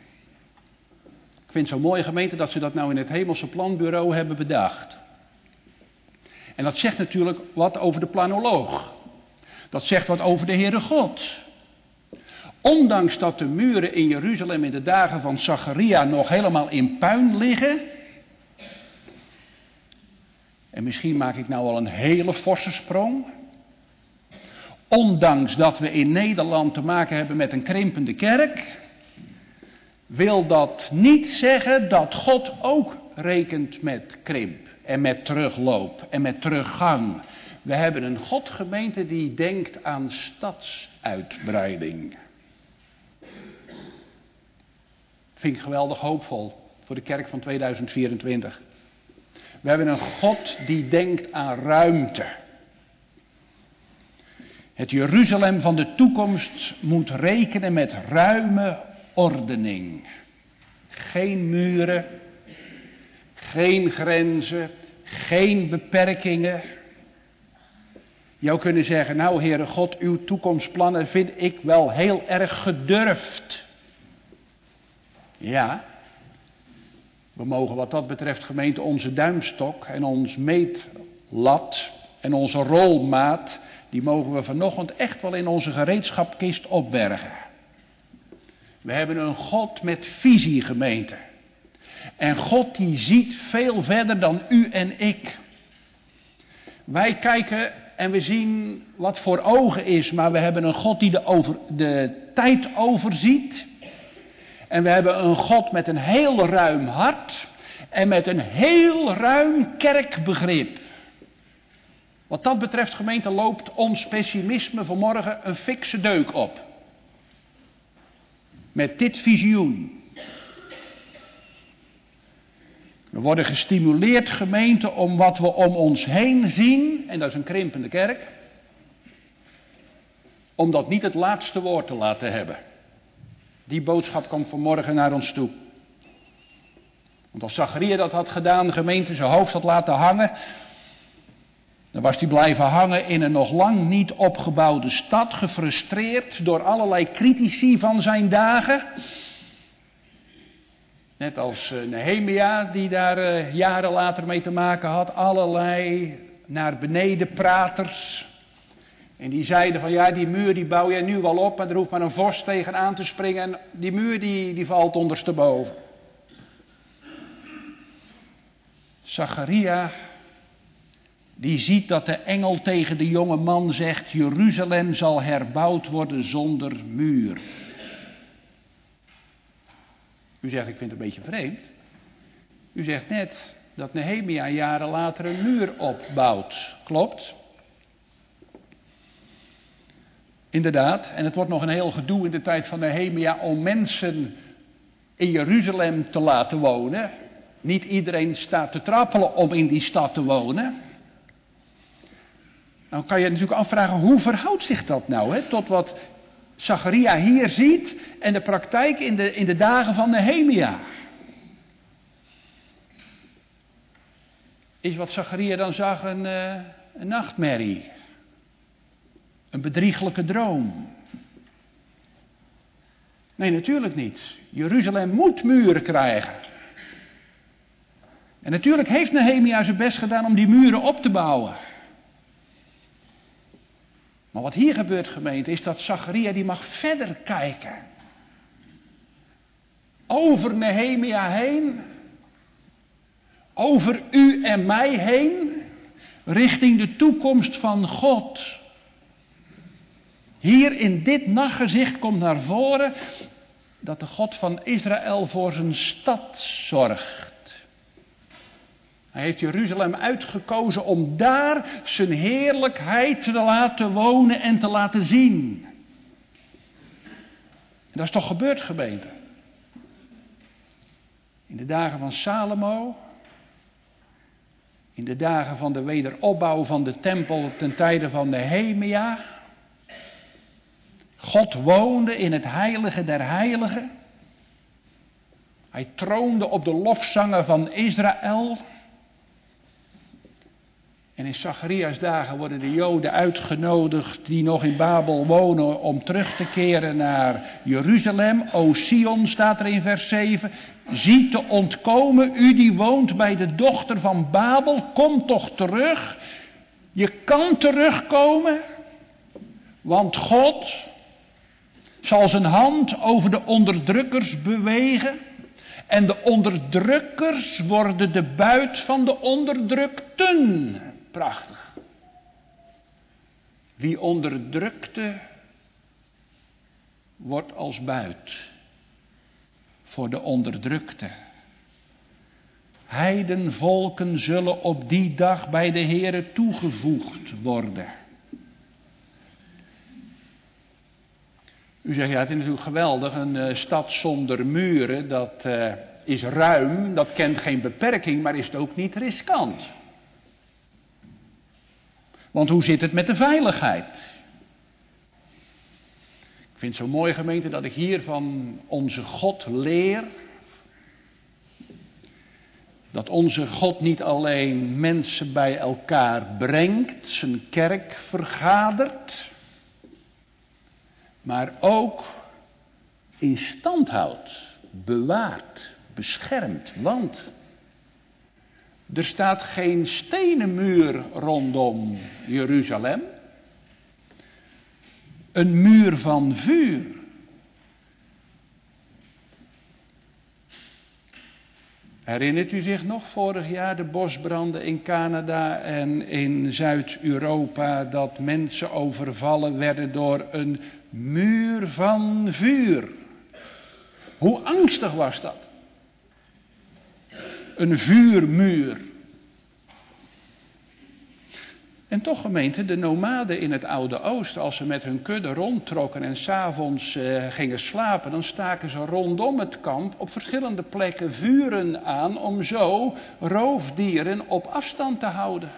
Ik vind het zo mooi, gemeente, dat ze dat nou in het Hemelse Planbureau hebben bedacht. En dat zegt natuurlijk wat over de planoloog. Dat zegt wat over de Heere God. Ondanks dat de muren in Jeruzalem in de dagen van Zacharia nog helemaal in puin liggen. En misschien maak ik nou al een hele forse sprong. Ondanks dat we in Nederland te maken hebben met een krimpende kerk, wil dat niet zeggen dat God ook rekent met krimp en met terugloop en met teruggang. We hebben een Godgemeente die denkt aan stadsuitbreiding. Vind ik geweldig hoopvol voor de kerk van 2024. We hebben een God die denkt aan ruimte. Het Jeruzalem van de toekomst moet rekenen met ruime ordening. Geen muren, geen grenzen, geen beperkingen. Je zou kunnen zeggen, nou Heere God, uw toekomstplannen vind ik wel heel erg gedurfd. Ja, we mogen wat dat betreft, gemeente, onze duimstok en ons meetlat en onze rolmaat, die mogen we vanochtend echt wel in onze gereedschapkist opbergen. We hebben een God met visie, gemeente. En God die ziet veel verder dan u en ik. Wij kijken en we zien wat voor ogen is, maar we hebben een God die de tijd overziet. En we hebben een God met een heel ruim hart en met een heel ruim kerkbegrip. Wat dat betreft, gemeente, loopt ons pessimisme vanmorgen een fikse deuk op. Met dit visioen. We worden gestimuleerd, gemeente, om wat we om ons heen zien, en dat is een krimpende kerk, om dat niet het laatste woord te laten hebben. Die boodschap komt vanmorgen naar ons toe. Want als Zacharia dat had gedaan, gemeente, zijn hoofd had laten hangen, dan was hij blijven hangen in een nog lang niet opgebouwde stad, gefrustreerd door allerlei critici van zijn dagen. Net als Nehemia, die daar jaren later mee te maken had, allerlei naar beneden praters. En die zeiden van ja, die muur die bouw jij nu wel op, maar er hoeft maar een vorst tegenaan te springen en die muur die valt ondersteboven. Zacharia, die ziet dat de engel tegen de jonge man zegt, Jeruzalem zal herbouwd worden zonder muur. U zegt, ik vind het een beetje vreemd. U zegt net dat Nehemia jaren later een muur opbouwt. Klopt? Inderdaad, en het wordt nog een heel gedoe in de tijd van Nehemia om mensen in Jeruzalem te laten wonen. Niet iedereen staat te trappelen om in die stad te wonen. Nou kan je natuurlijk afvragen, hoe verhoudt zich dat nou tot wat Zacharia hier ziet en de praktijk in de dagen van Nehemia? Is wat Zacharia dan zag een nachtmerrie? Een bedrieglijke droom? Nee, natuurlijk niet. Jeruzalem moet muren krijgen. En natuurlijk heeft Nehemia zijn best gedaan om die muren op te bouwen. Maar wat hier gebeurt, gemeente, is dat Zacharia die mag verder kijken. over Nehemia heen, over u en mij heen, richting de toekomst van God. Hier in dit nachtgezicht komt naar voren dat de God van Israël voor zijn stad zorgt. Hij heeft Jeruzalem uitgekozen om daar zijn heerlijkheid te laten wonen en te laten zien. En dat is toch gebeurd, gemeente? In de dagen van Salomo, in de dagen van de wederopbouw van de tempel ten tijde van Nehemia. God woonde in het heilige der heiligen. Hij troonde op de lofzangen van Israël. En in Zacharias' dagen worden de Joden uitgenodigd die nog in Babel wonen om terug te keren naar Jeruzalem. O Sion, staat er in vers 7. Zie te ontkomen, u die woont bij de dochter van Babel, kom toch terug. Je kan terugkomen, want God zal zijn hand over de onderdrukkers bewegen. En de onderdrukkers worden de buit van de onderdrukten. Prachtig. Wie onderdrukte, wordt als buit voor de onderdrukte. Heidenvolken zullen op die dag bij de Heere toegevoegd worden. U zegt, ja, het is natuurlijk geweldig, een stad zonder muren, dat is ruim, dat kent geen beperking, maar is het ook niet riskant. Want hoe zit het met de veiligheid? Ik vind het zo mooi, gemeente, dat ik hier van onze God leer. Dat onze God niet alleen mensen bij elkaar brengt, zijn kerk vergadert, maar ook in stand houdt, bewaart, beschermt. Want er staat geen stenen muur rondom Jeruzalem. Een muur van vuur. Herinnert u zich nog vorig jaar de bosbranden in Canada en in Zuid-Europa, dat mensen overvallen werden door een muur van vuur? Hoe angstig was dat? Een vuurmuur. En toch, gemeente, de nomaden in het Oude Oosten, als ze met hun kudde rondtrokken en 's avonds gingen slapen, dan staken ze rondom het kamp op verschillende plekken vuren aan om zo roofdieren op afstand te houden.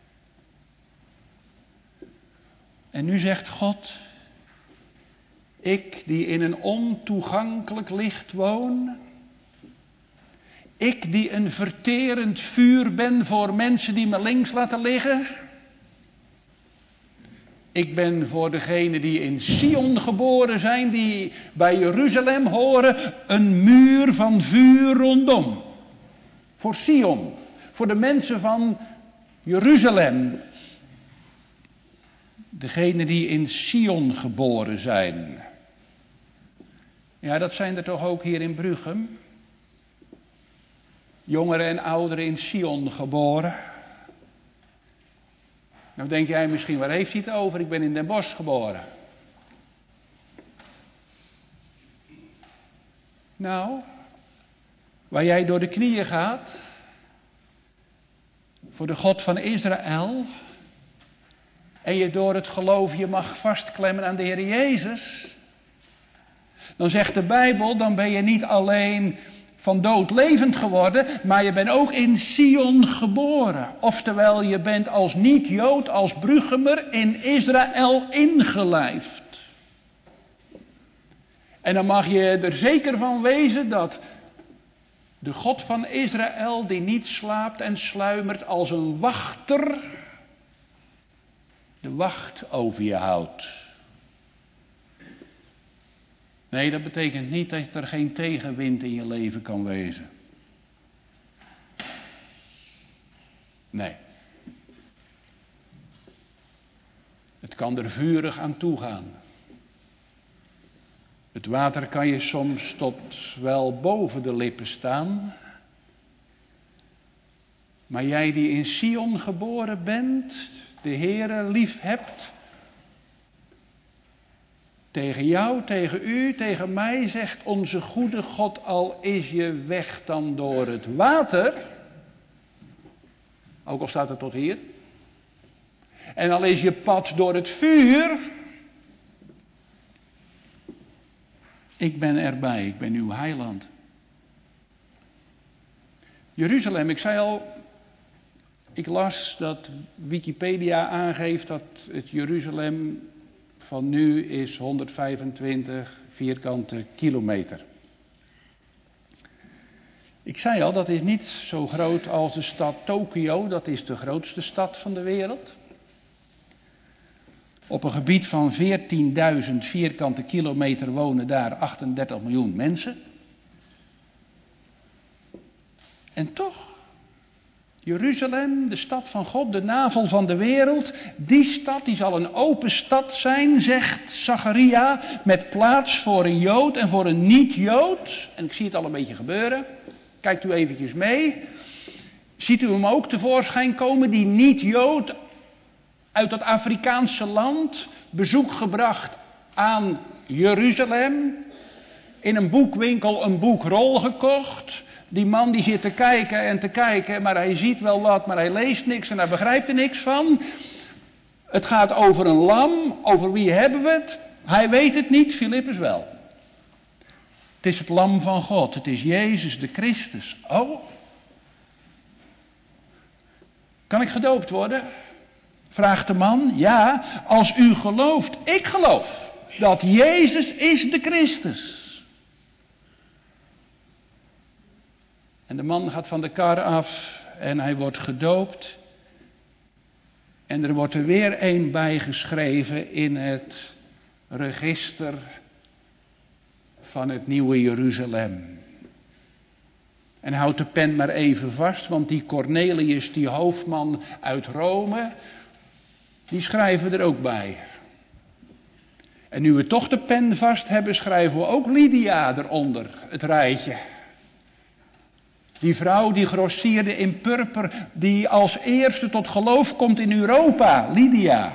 En nu zegt God, ik die in een ontoegankelijk licht woon, ik die een verterend vuur ben voor mensen die me links laten liggen. Ik ben voor degenen die in Sion geboren zijn, die bij Jeruzalem horen, een muur van vuur rondom. Voor Sion, voor de mensen van Jeruzalem. Degenen die in Sion geboren zijn. Ja, dat zijn er toch ook hier in Bruchem. Jongeren en ouderen in Sion geboren. Nou denk jij misschien, waar heeft hij het over? Ik ben in Den Bosch geboren. Nou, waar jij door de knieën gaat, voor de God van Israël, en je door het geloof je mag vastklemmen aan de Heer Jezus, dan zegt de Bijbel, dan ben je niet alleen van dood levend geworden, maar je bent ook in Sion geboren. Oftewel, je bent als niet-Jood, als Bruchemer in Israël ingelijfd. En dan mag je er zeker van wezen dat de God van Israël, die niet slaapt en sluimert, als een wachter de wacht over je houdt. Nee, dat betekent niet dat er geen tegenwind in je leven kan wezen. Nee. Het kan er vurig aan toe gaan. Het water kan je soms tot wel boven de lippen staan. Maar jij die in Sion geboren bent, de Heere lief hebt, tegen jou, tegen u, tegen mij zegt onze goede God, al is je weg dan door het water, ook al staat het tot hier, en al is je pad door het vuur, ik ben erbij, ik ben uw heiland. Jeruzalem, ik zei al, ik las dat Wikipedia aangeeft dat het Jeruzalem van nu is 125 vierkante kilometer. Ik zei al, dat is niet zo groot als de stad Tokio, dat is de grootste stad van de wereld. Op een gebied van 14.000 vierkante kilometer wonen daar 38 miljoen mensen. En toch, Jeruzalem, de stad van God, de navel van de wereld, die stad die zal een open stad zijn, zegt Zacharia, met plaats voor een Jood en voor een niet-Jood. En ik zie het al een beetje gebeuren. Kijkt u eventjes mee. Ziet u hem ook tevoorschijn komen, die niet-Jood uit dat Afrikaanse land, bezoek gebracht aan Jeruzalem, in een boekwinkel een boekrol gekocht. Die man die zit te kijken, maar hij ziet wel wat, maar hij leest niks en hij begrijpt er niks van. Het gaat over een lam, over wie hebben we het? Hij weet het niet, Filippus wel. Het is het lam van God, het is Jezus de Christus. Oh, kan ik gedoopt worden? Vraagt de man. Ja, als u gelooft, ik geloof, dat Jezus is de Christus. En de man gaat van de kar af en hij wordt gedoopt. En er wordt er weer een bijgeschreven in het register van het nieuwe Jeruzalem. En houd de pen maar even vast, want die Cornelius, die hoofdman uit Rome, die schrijven er ook bij. En nu we toch de pen vast hebben, schrijven we ook Lydia eronder, het rijtje. Die vrouw die grossierde in purper, die als eerste tot geloof komt in Europa, Lydia.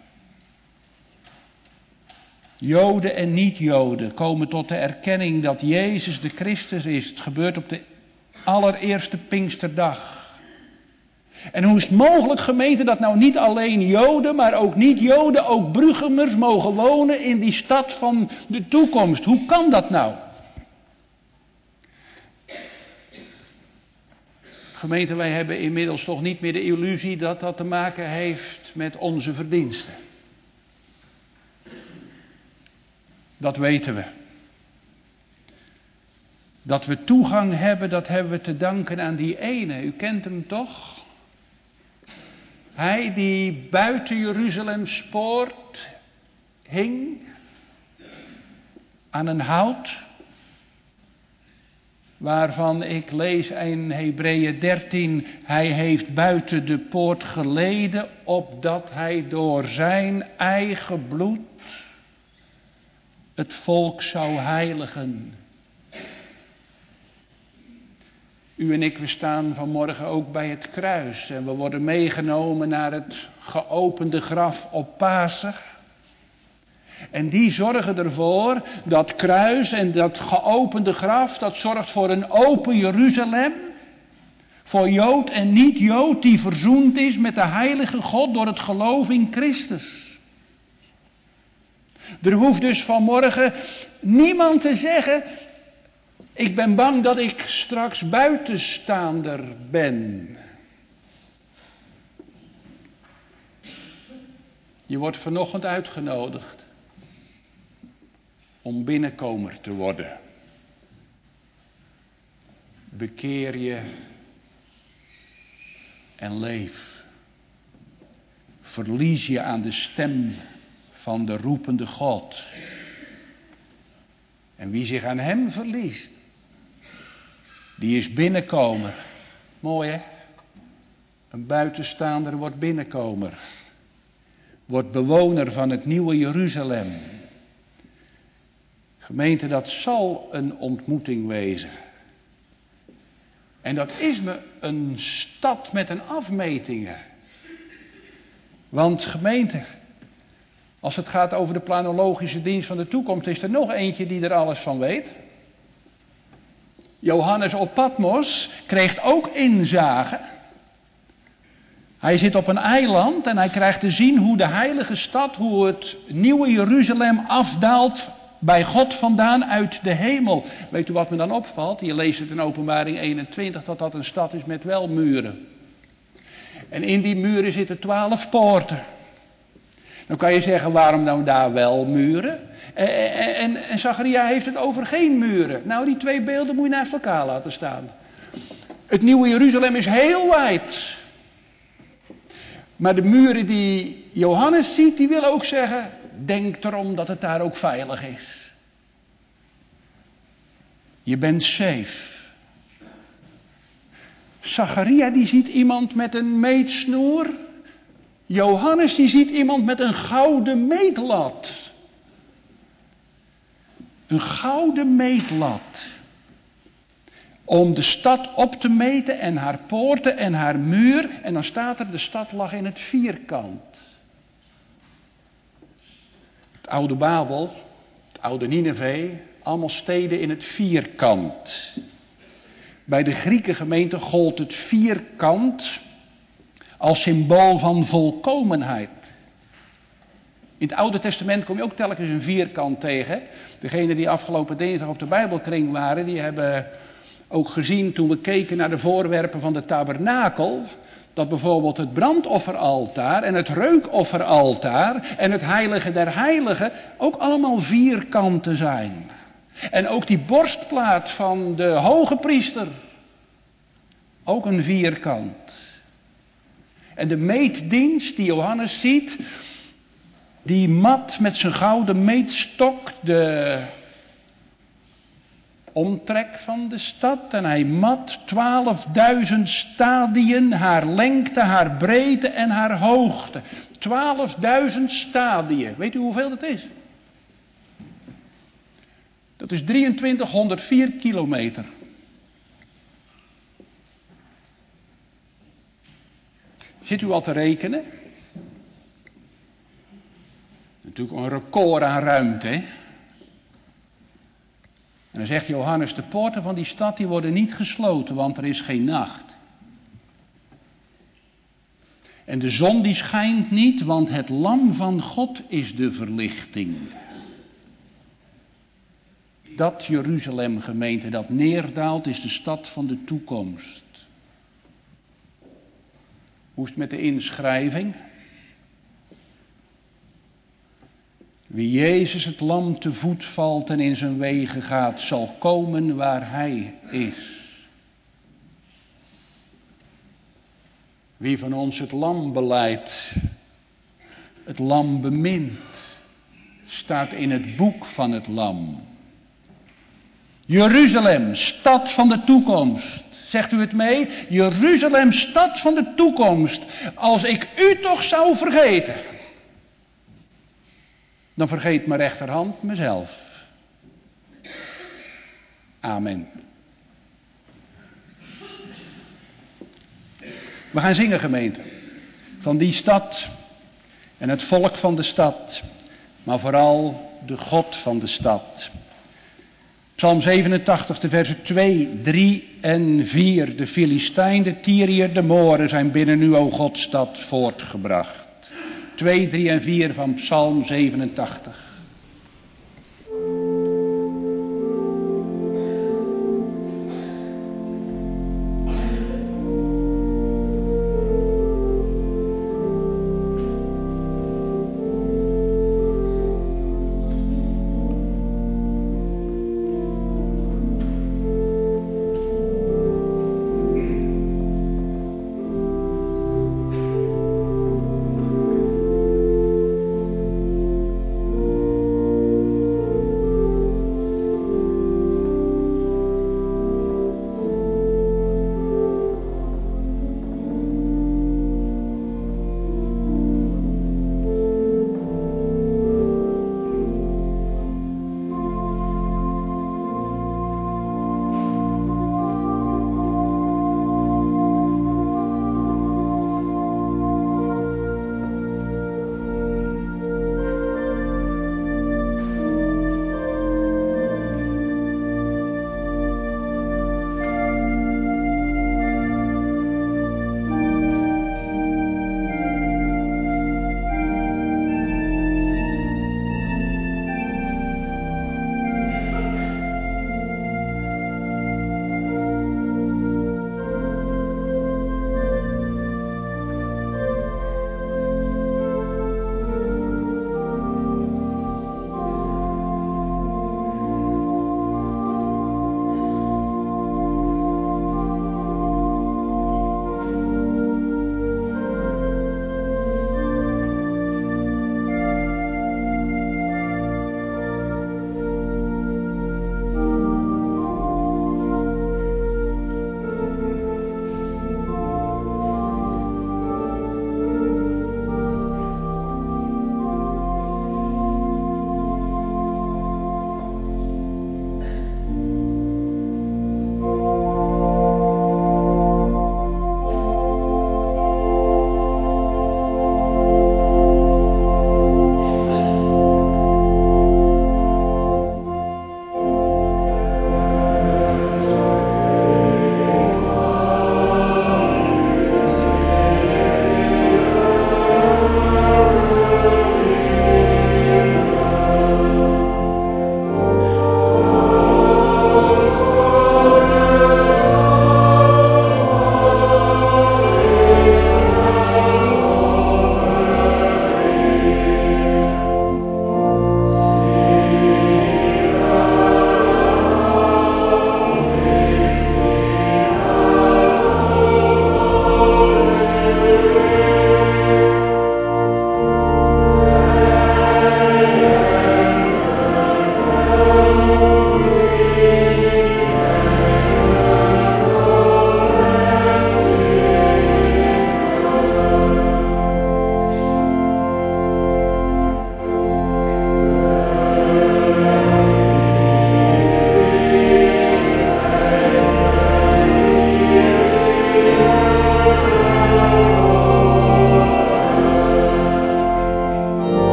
Joden en niet-Joden komen tot de erkenning dat Jezus de Christus is. Het gebeurt op de allereerste Pinksterdag. En hoe is het mogelijk, gemeente, dat nou niet alleen Joden, maar ook niet-Joden, ook Brueggemers mogen wonen in die stad van de toekomst? Hoe kan dat nou? Gemeente, wij hebben inmiddels toch niet meer de illusie dat dat te maken heeft met onze verdiensten. Dat weten we. Dat we toegang hebben, dat hebben we te danken aan die ene. U kent hem toch? Hij die buiten Jeruzalems poort hing aan een hout, waarvan ik lees in Hebreeën 13, hij heeft buiten de poort geleden, opdat hij door zijn eigen bloed het volk zou heiligen. U en ik, we staan vanmorgen ook bij het kruis en we worden meegenomen naar het geopende graf op Pasen. En die zorgen ervoor, dat kruis en dat geopende graf, dat zorgt voor een open Jeruzalem. Voor Jood en niet-Jood die verzoend is met de heilige God door het geloof in Christus. Er hoeft dus vanmorgen niemand te zeggen, ik ben bang dat ik straks buitenstaander ben. Je wordt vanochtend uitgenodigd om binnenkomer te worden. Bekeer je en leef. Verlies je aan de stem van de roepende God. En wie zich aan hem verliest, die is binnenkomer. Mooi hè? Een buitenstaander wordt binnenkomer. Wordt bewoner van het nieuwe Jeruzalem. Gemeente, dat zal een ontmoeting wezen. En dat is me een stad met een afmetingen. Want gemeente, als het gaat over de planologische dienst van de toekomst, is er nog eentje die er alles van weet. Johannes op Patmos kreeg ook inzage. Hij zit op een eiland en hij krijgt te zien hoe de heilige stad, hoe het nieuwe Jeruzalem afdaalt bij God vandaan uit de hemel. Weet u wat me dan opvalt? Je leest het in Openbaring 21 dat dat een stad is met wel muren. En in die muren zitten 12 poorten. Dan kan je zeggen, waarom nou daar wel muren? En Zacharia heeft het over geen muren. Nou, die twee beelden moet je naast elkaar laten staan. Het nieuwe Jeruzalem is heel wijd. Maar de muren die Johannes ziet, die willen ook zeggen, denk erom dat het daar ook veilig is. Je bent safe. Zacharia die ziet iemand met een meetsnoer. Johannes die ziet iemand met een gouden meetlat. Een gouden meetlat. Om de stad op te meten en haar poorten en haar muur. En dan staat er, de stad lag in het vierkant. Het oude Babel, het oude Nineve, allemaal steden in het vierkant. Bij de Griekengemeente gold het vierkant als symbool van volkomenheid. In het Oude Testament kom je ook telkens een vierkant tegen. Degenen die afgelopen dinsdag op de Bijbelkring waren, die hebben ook gezien toen we keken naar de voorwerpen van de tabernakel, dat bijvoorbeeld het brandofferaltaar en het reukofferaltaar en het heilige der heiligen ook allemaal vierkanten zijn. En ook die borstplaat van de hoge priester, ook een vierkant. En de meetdienst die Johannes ziet, die mat met zijn gouden meetstok de omtrek van de stad. En hij mat 12.000 stadien, haar lengte, haar breedte en haar hoogte. 12.000 stadien. Weet u hoeveel dat is? Dat is 2304 kilometer. Zit u al te rekenen? Natuurlijk een record aan ruimte. Hè? En dan zegt Johannes, de poorten van die stad die worden niet gesloten, want er is geen nacht. En de zon die schijnt niet, want het lam van God is de verlichting. Dat Jeruzalem, gemeente, dat neerdaalt, is de stad van de toekomst. Hoe is het met de inschrijving? Wie Jezus het lam te voet valt en in zijn wegen gaat, zal komen waar hij is. Wie van ons het lam belijdt, het lam bemint, staat in het boek van het lam. Jeruzalem, stad van de toekomst. Zegt u het mee? Jeruzalem, stad van de toekomst. Als ik u toch zou vergeten, dan vergeet mijn rechterhand mezelf. Amen. We gaan zingen, gemeente. Van die stad en het volk van de stad. Maar vooral de God van de stad. Psalm 87, de versen 2, 3 en 4. De Filistijn, de Tyriër, de Moren zijn binnen u, o Godstad, voortgebracht. 2, 3 en 4 van Psalm 87.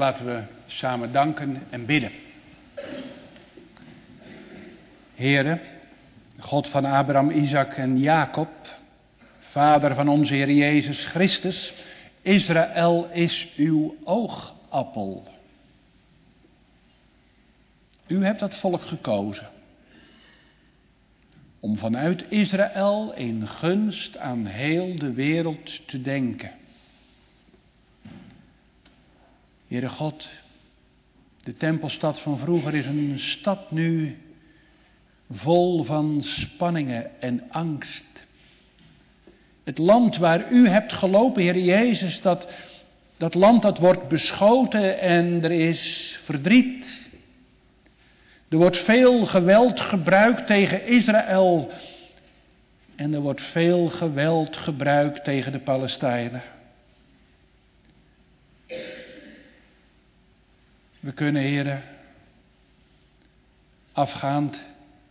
laten we samen danken en bidden. Heere, God van Abraham, Isaac en Jacob, Vader van onze Heer Jezus Christus, Israël is uw oogappel. U hebt dat volk gekozen om vanuit Israël in gunst aan heel de wereld te denken. Heere God, de tempelstad van vroeger is een stad nu vol van spanningen en angst. Het land waar u hebt gelopen, Heer Jezus, dat land dat wordt beschoten en er is verdriet. Er wordt veel geweld gebruikt tegen Israël en er wordt veel geweld gebruikt tegen de Palestijnen. We kunnen, Heere, afgaand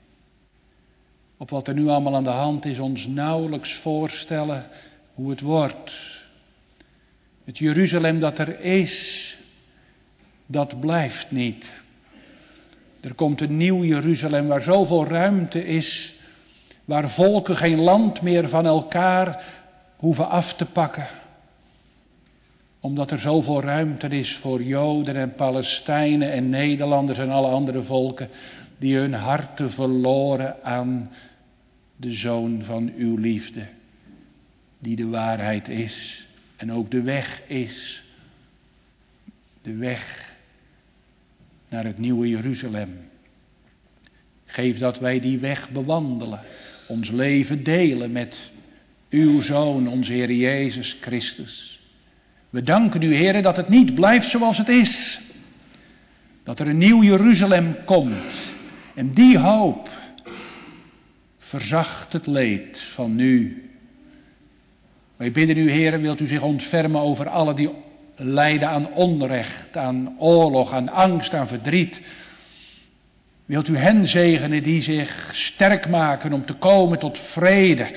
op wat er nu allemaal aan de hand is, ons nauwelijks voorstellen hoe het wordt. Het Jeruzalem dat er is, dat blijft niet. Er komt een nieuw Jeruzalem waar zoveel ruimte is, waar volken geen land meer van elkaar hoeven af te pakken. Omdat er zoveel ruimte is voor Joden en Palestijnen en Nederlanders en alle andere volken die hun harten verloren aan de Zoon van uw liefde, die de waarheid is en ook de weg is. De weg naar het nieuwe Jeruzalem. Geef dat wij die weg bewandelen, ons leven delen met uw Zoon, onze Heer Jezus Christus. We danken u, Heere, dat het niet blijft zoals het is. Dat er een nieuw Jeruzalem komt. En die hoop verzacht het leed van nu. Wij bidden u, Heere, wilt u zich ontfermen over alle die lijden aan onrecht, aan oorlog, aan angst, aan verdriet. Wilt u hen zegenen die zich sterk maken om te komen tot vrede.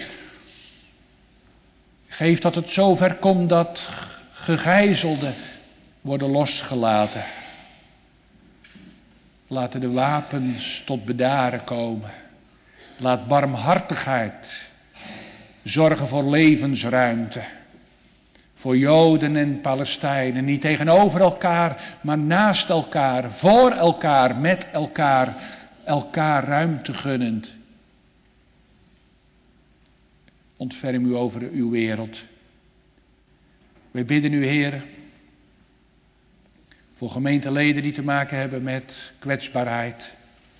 Geef dat het zover komt dat gegijzelden worden losgelaten. Laten de wapens tot bedaren komen. Laat barmhartigheid zorgen voor levensruimte. Voor Joden en Palestijnen, niet tegenover elkaar, maar naast elkaar, voor elkaar, met elkaar, elkaar ruimte gunnend. Ontferm u over uw wereld. Wij bidden u, Heer, voor gemeenteleden die te maken hebben met kwetsbaarheid.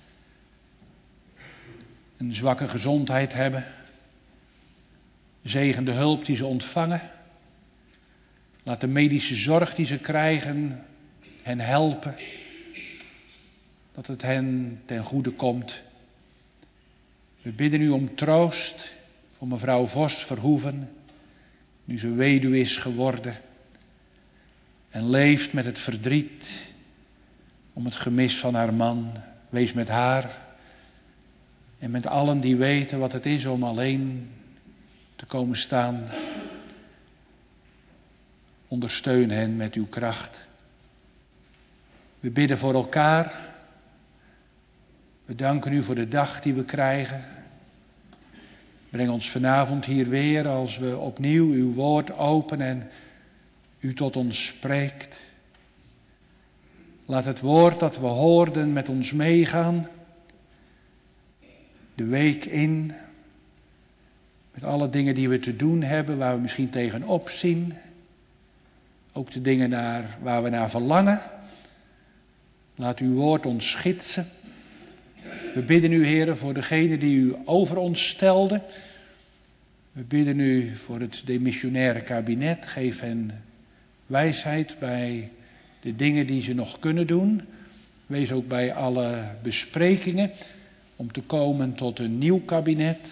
Een zwakke gezondheid hebben. Zegen de hulp die ze ontvangen. Laat de medische zorg die ze krijgen hen helpen. Dat het hen ten goede komt. We bidden u om troost voor mevrouw Vos Verhoeven. Nu ze weduwe is geworden. En leeft met het verdriet om het gemis van haar man. Wees met haar. En met allen die weten wat het is om alleen te komen staan. Ondersteun hen met uw kracht. We bidden voor elkaar. We danken u voor de dag die we krijgen. Breng ons vanavond hier weer als we opnieuw uw woord openen en u tot ons spreekt. Laat het woord dat we hoorden met ons meegaan. De week in. Met alle dingen die we te doen hebben, waar we misschien tegenop zien. Ook de dingen waar we naar verlangen. Laat uw woord ons gidsen. We bidden u, Heer, voor degene die u over ons stelde. We bidden u voor het demissionaire kabinet. Geef hen wijsheid bij de dingen die ze nog kunnen doen. Wees ook bij alle besprekingen om te komen tot een nieuw kabinet.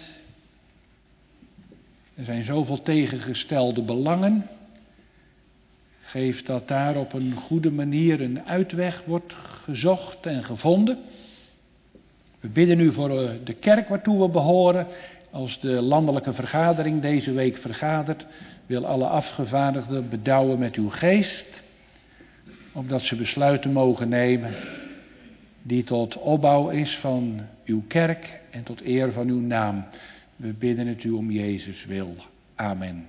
Er zijn zoveel tegengestelde belangen. Geef dat daar op een goede manier een uitweg wordt gezocht en gevonden. We bidden u voor de kerk waartoe we behoren. Als de landelijke vergadering deze week vergadert, wil alle afgevaardigden bedouwen met uw geest. opdat ze besluiten mogen nemen die tot opbouw is van uw kerk en tot eer van uw naam. We bidden het u om Jezus wil. Amen.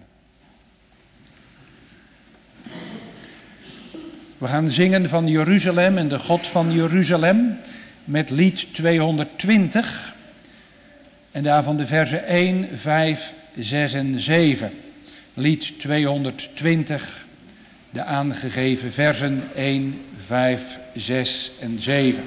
We gaan zingen van Jeruzalem en de God van Jeruzalem met lied 220 en daarvan de versen 1, 5, 6 en 7. Lied 220, de aangegeven versen 1, 5, 6 en 7.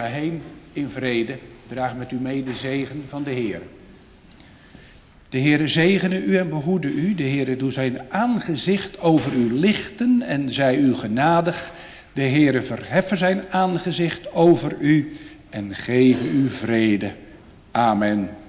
heen in vrede. Draag met u mee de zegen van de Heer. De Heere zegene u en behoede u. De Heere doe zijn aangezicht over u lichten en zij u genadig. De Heere verheffen zijn aangezicht over u en geven u vrede. Amen.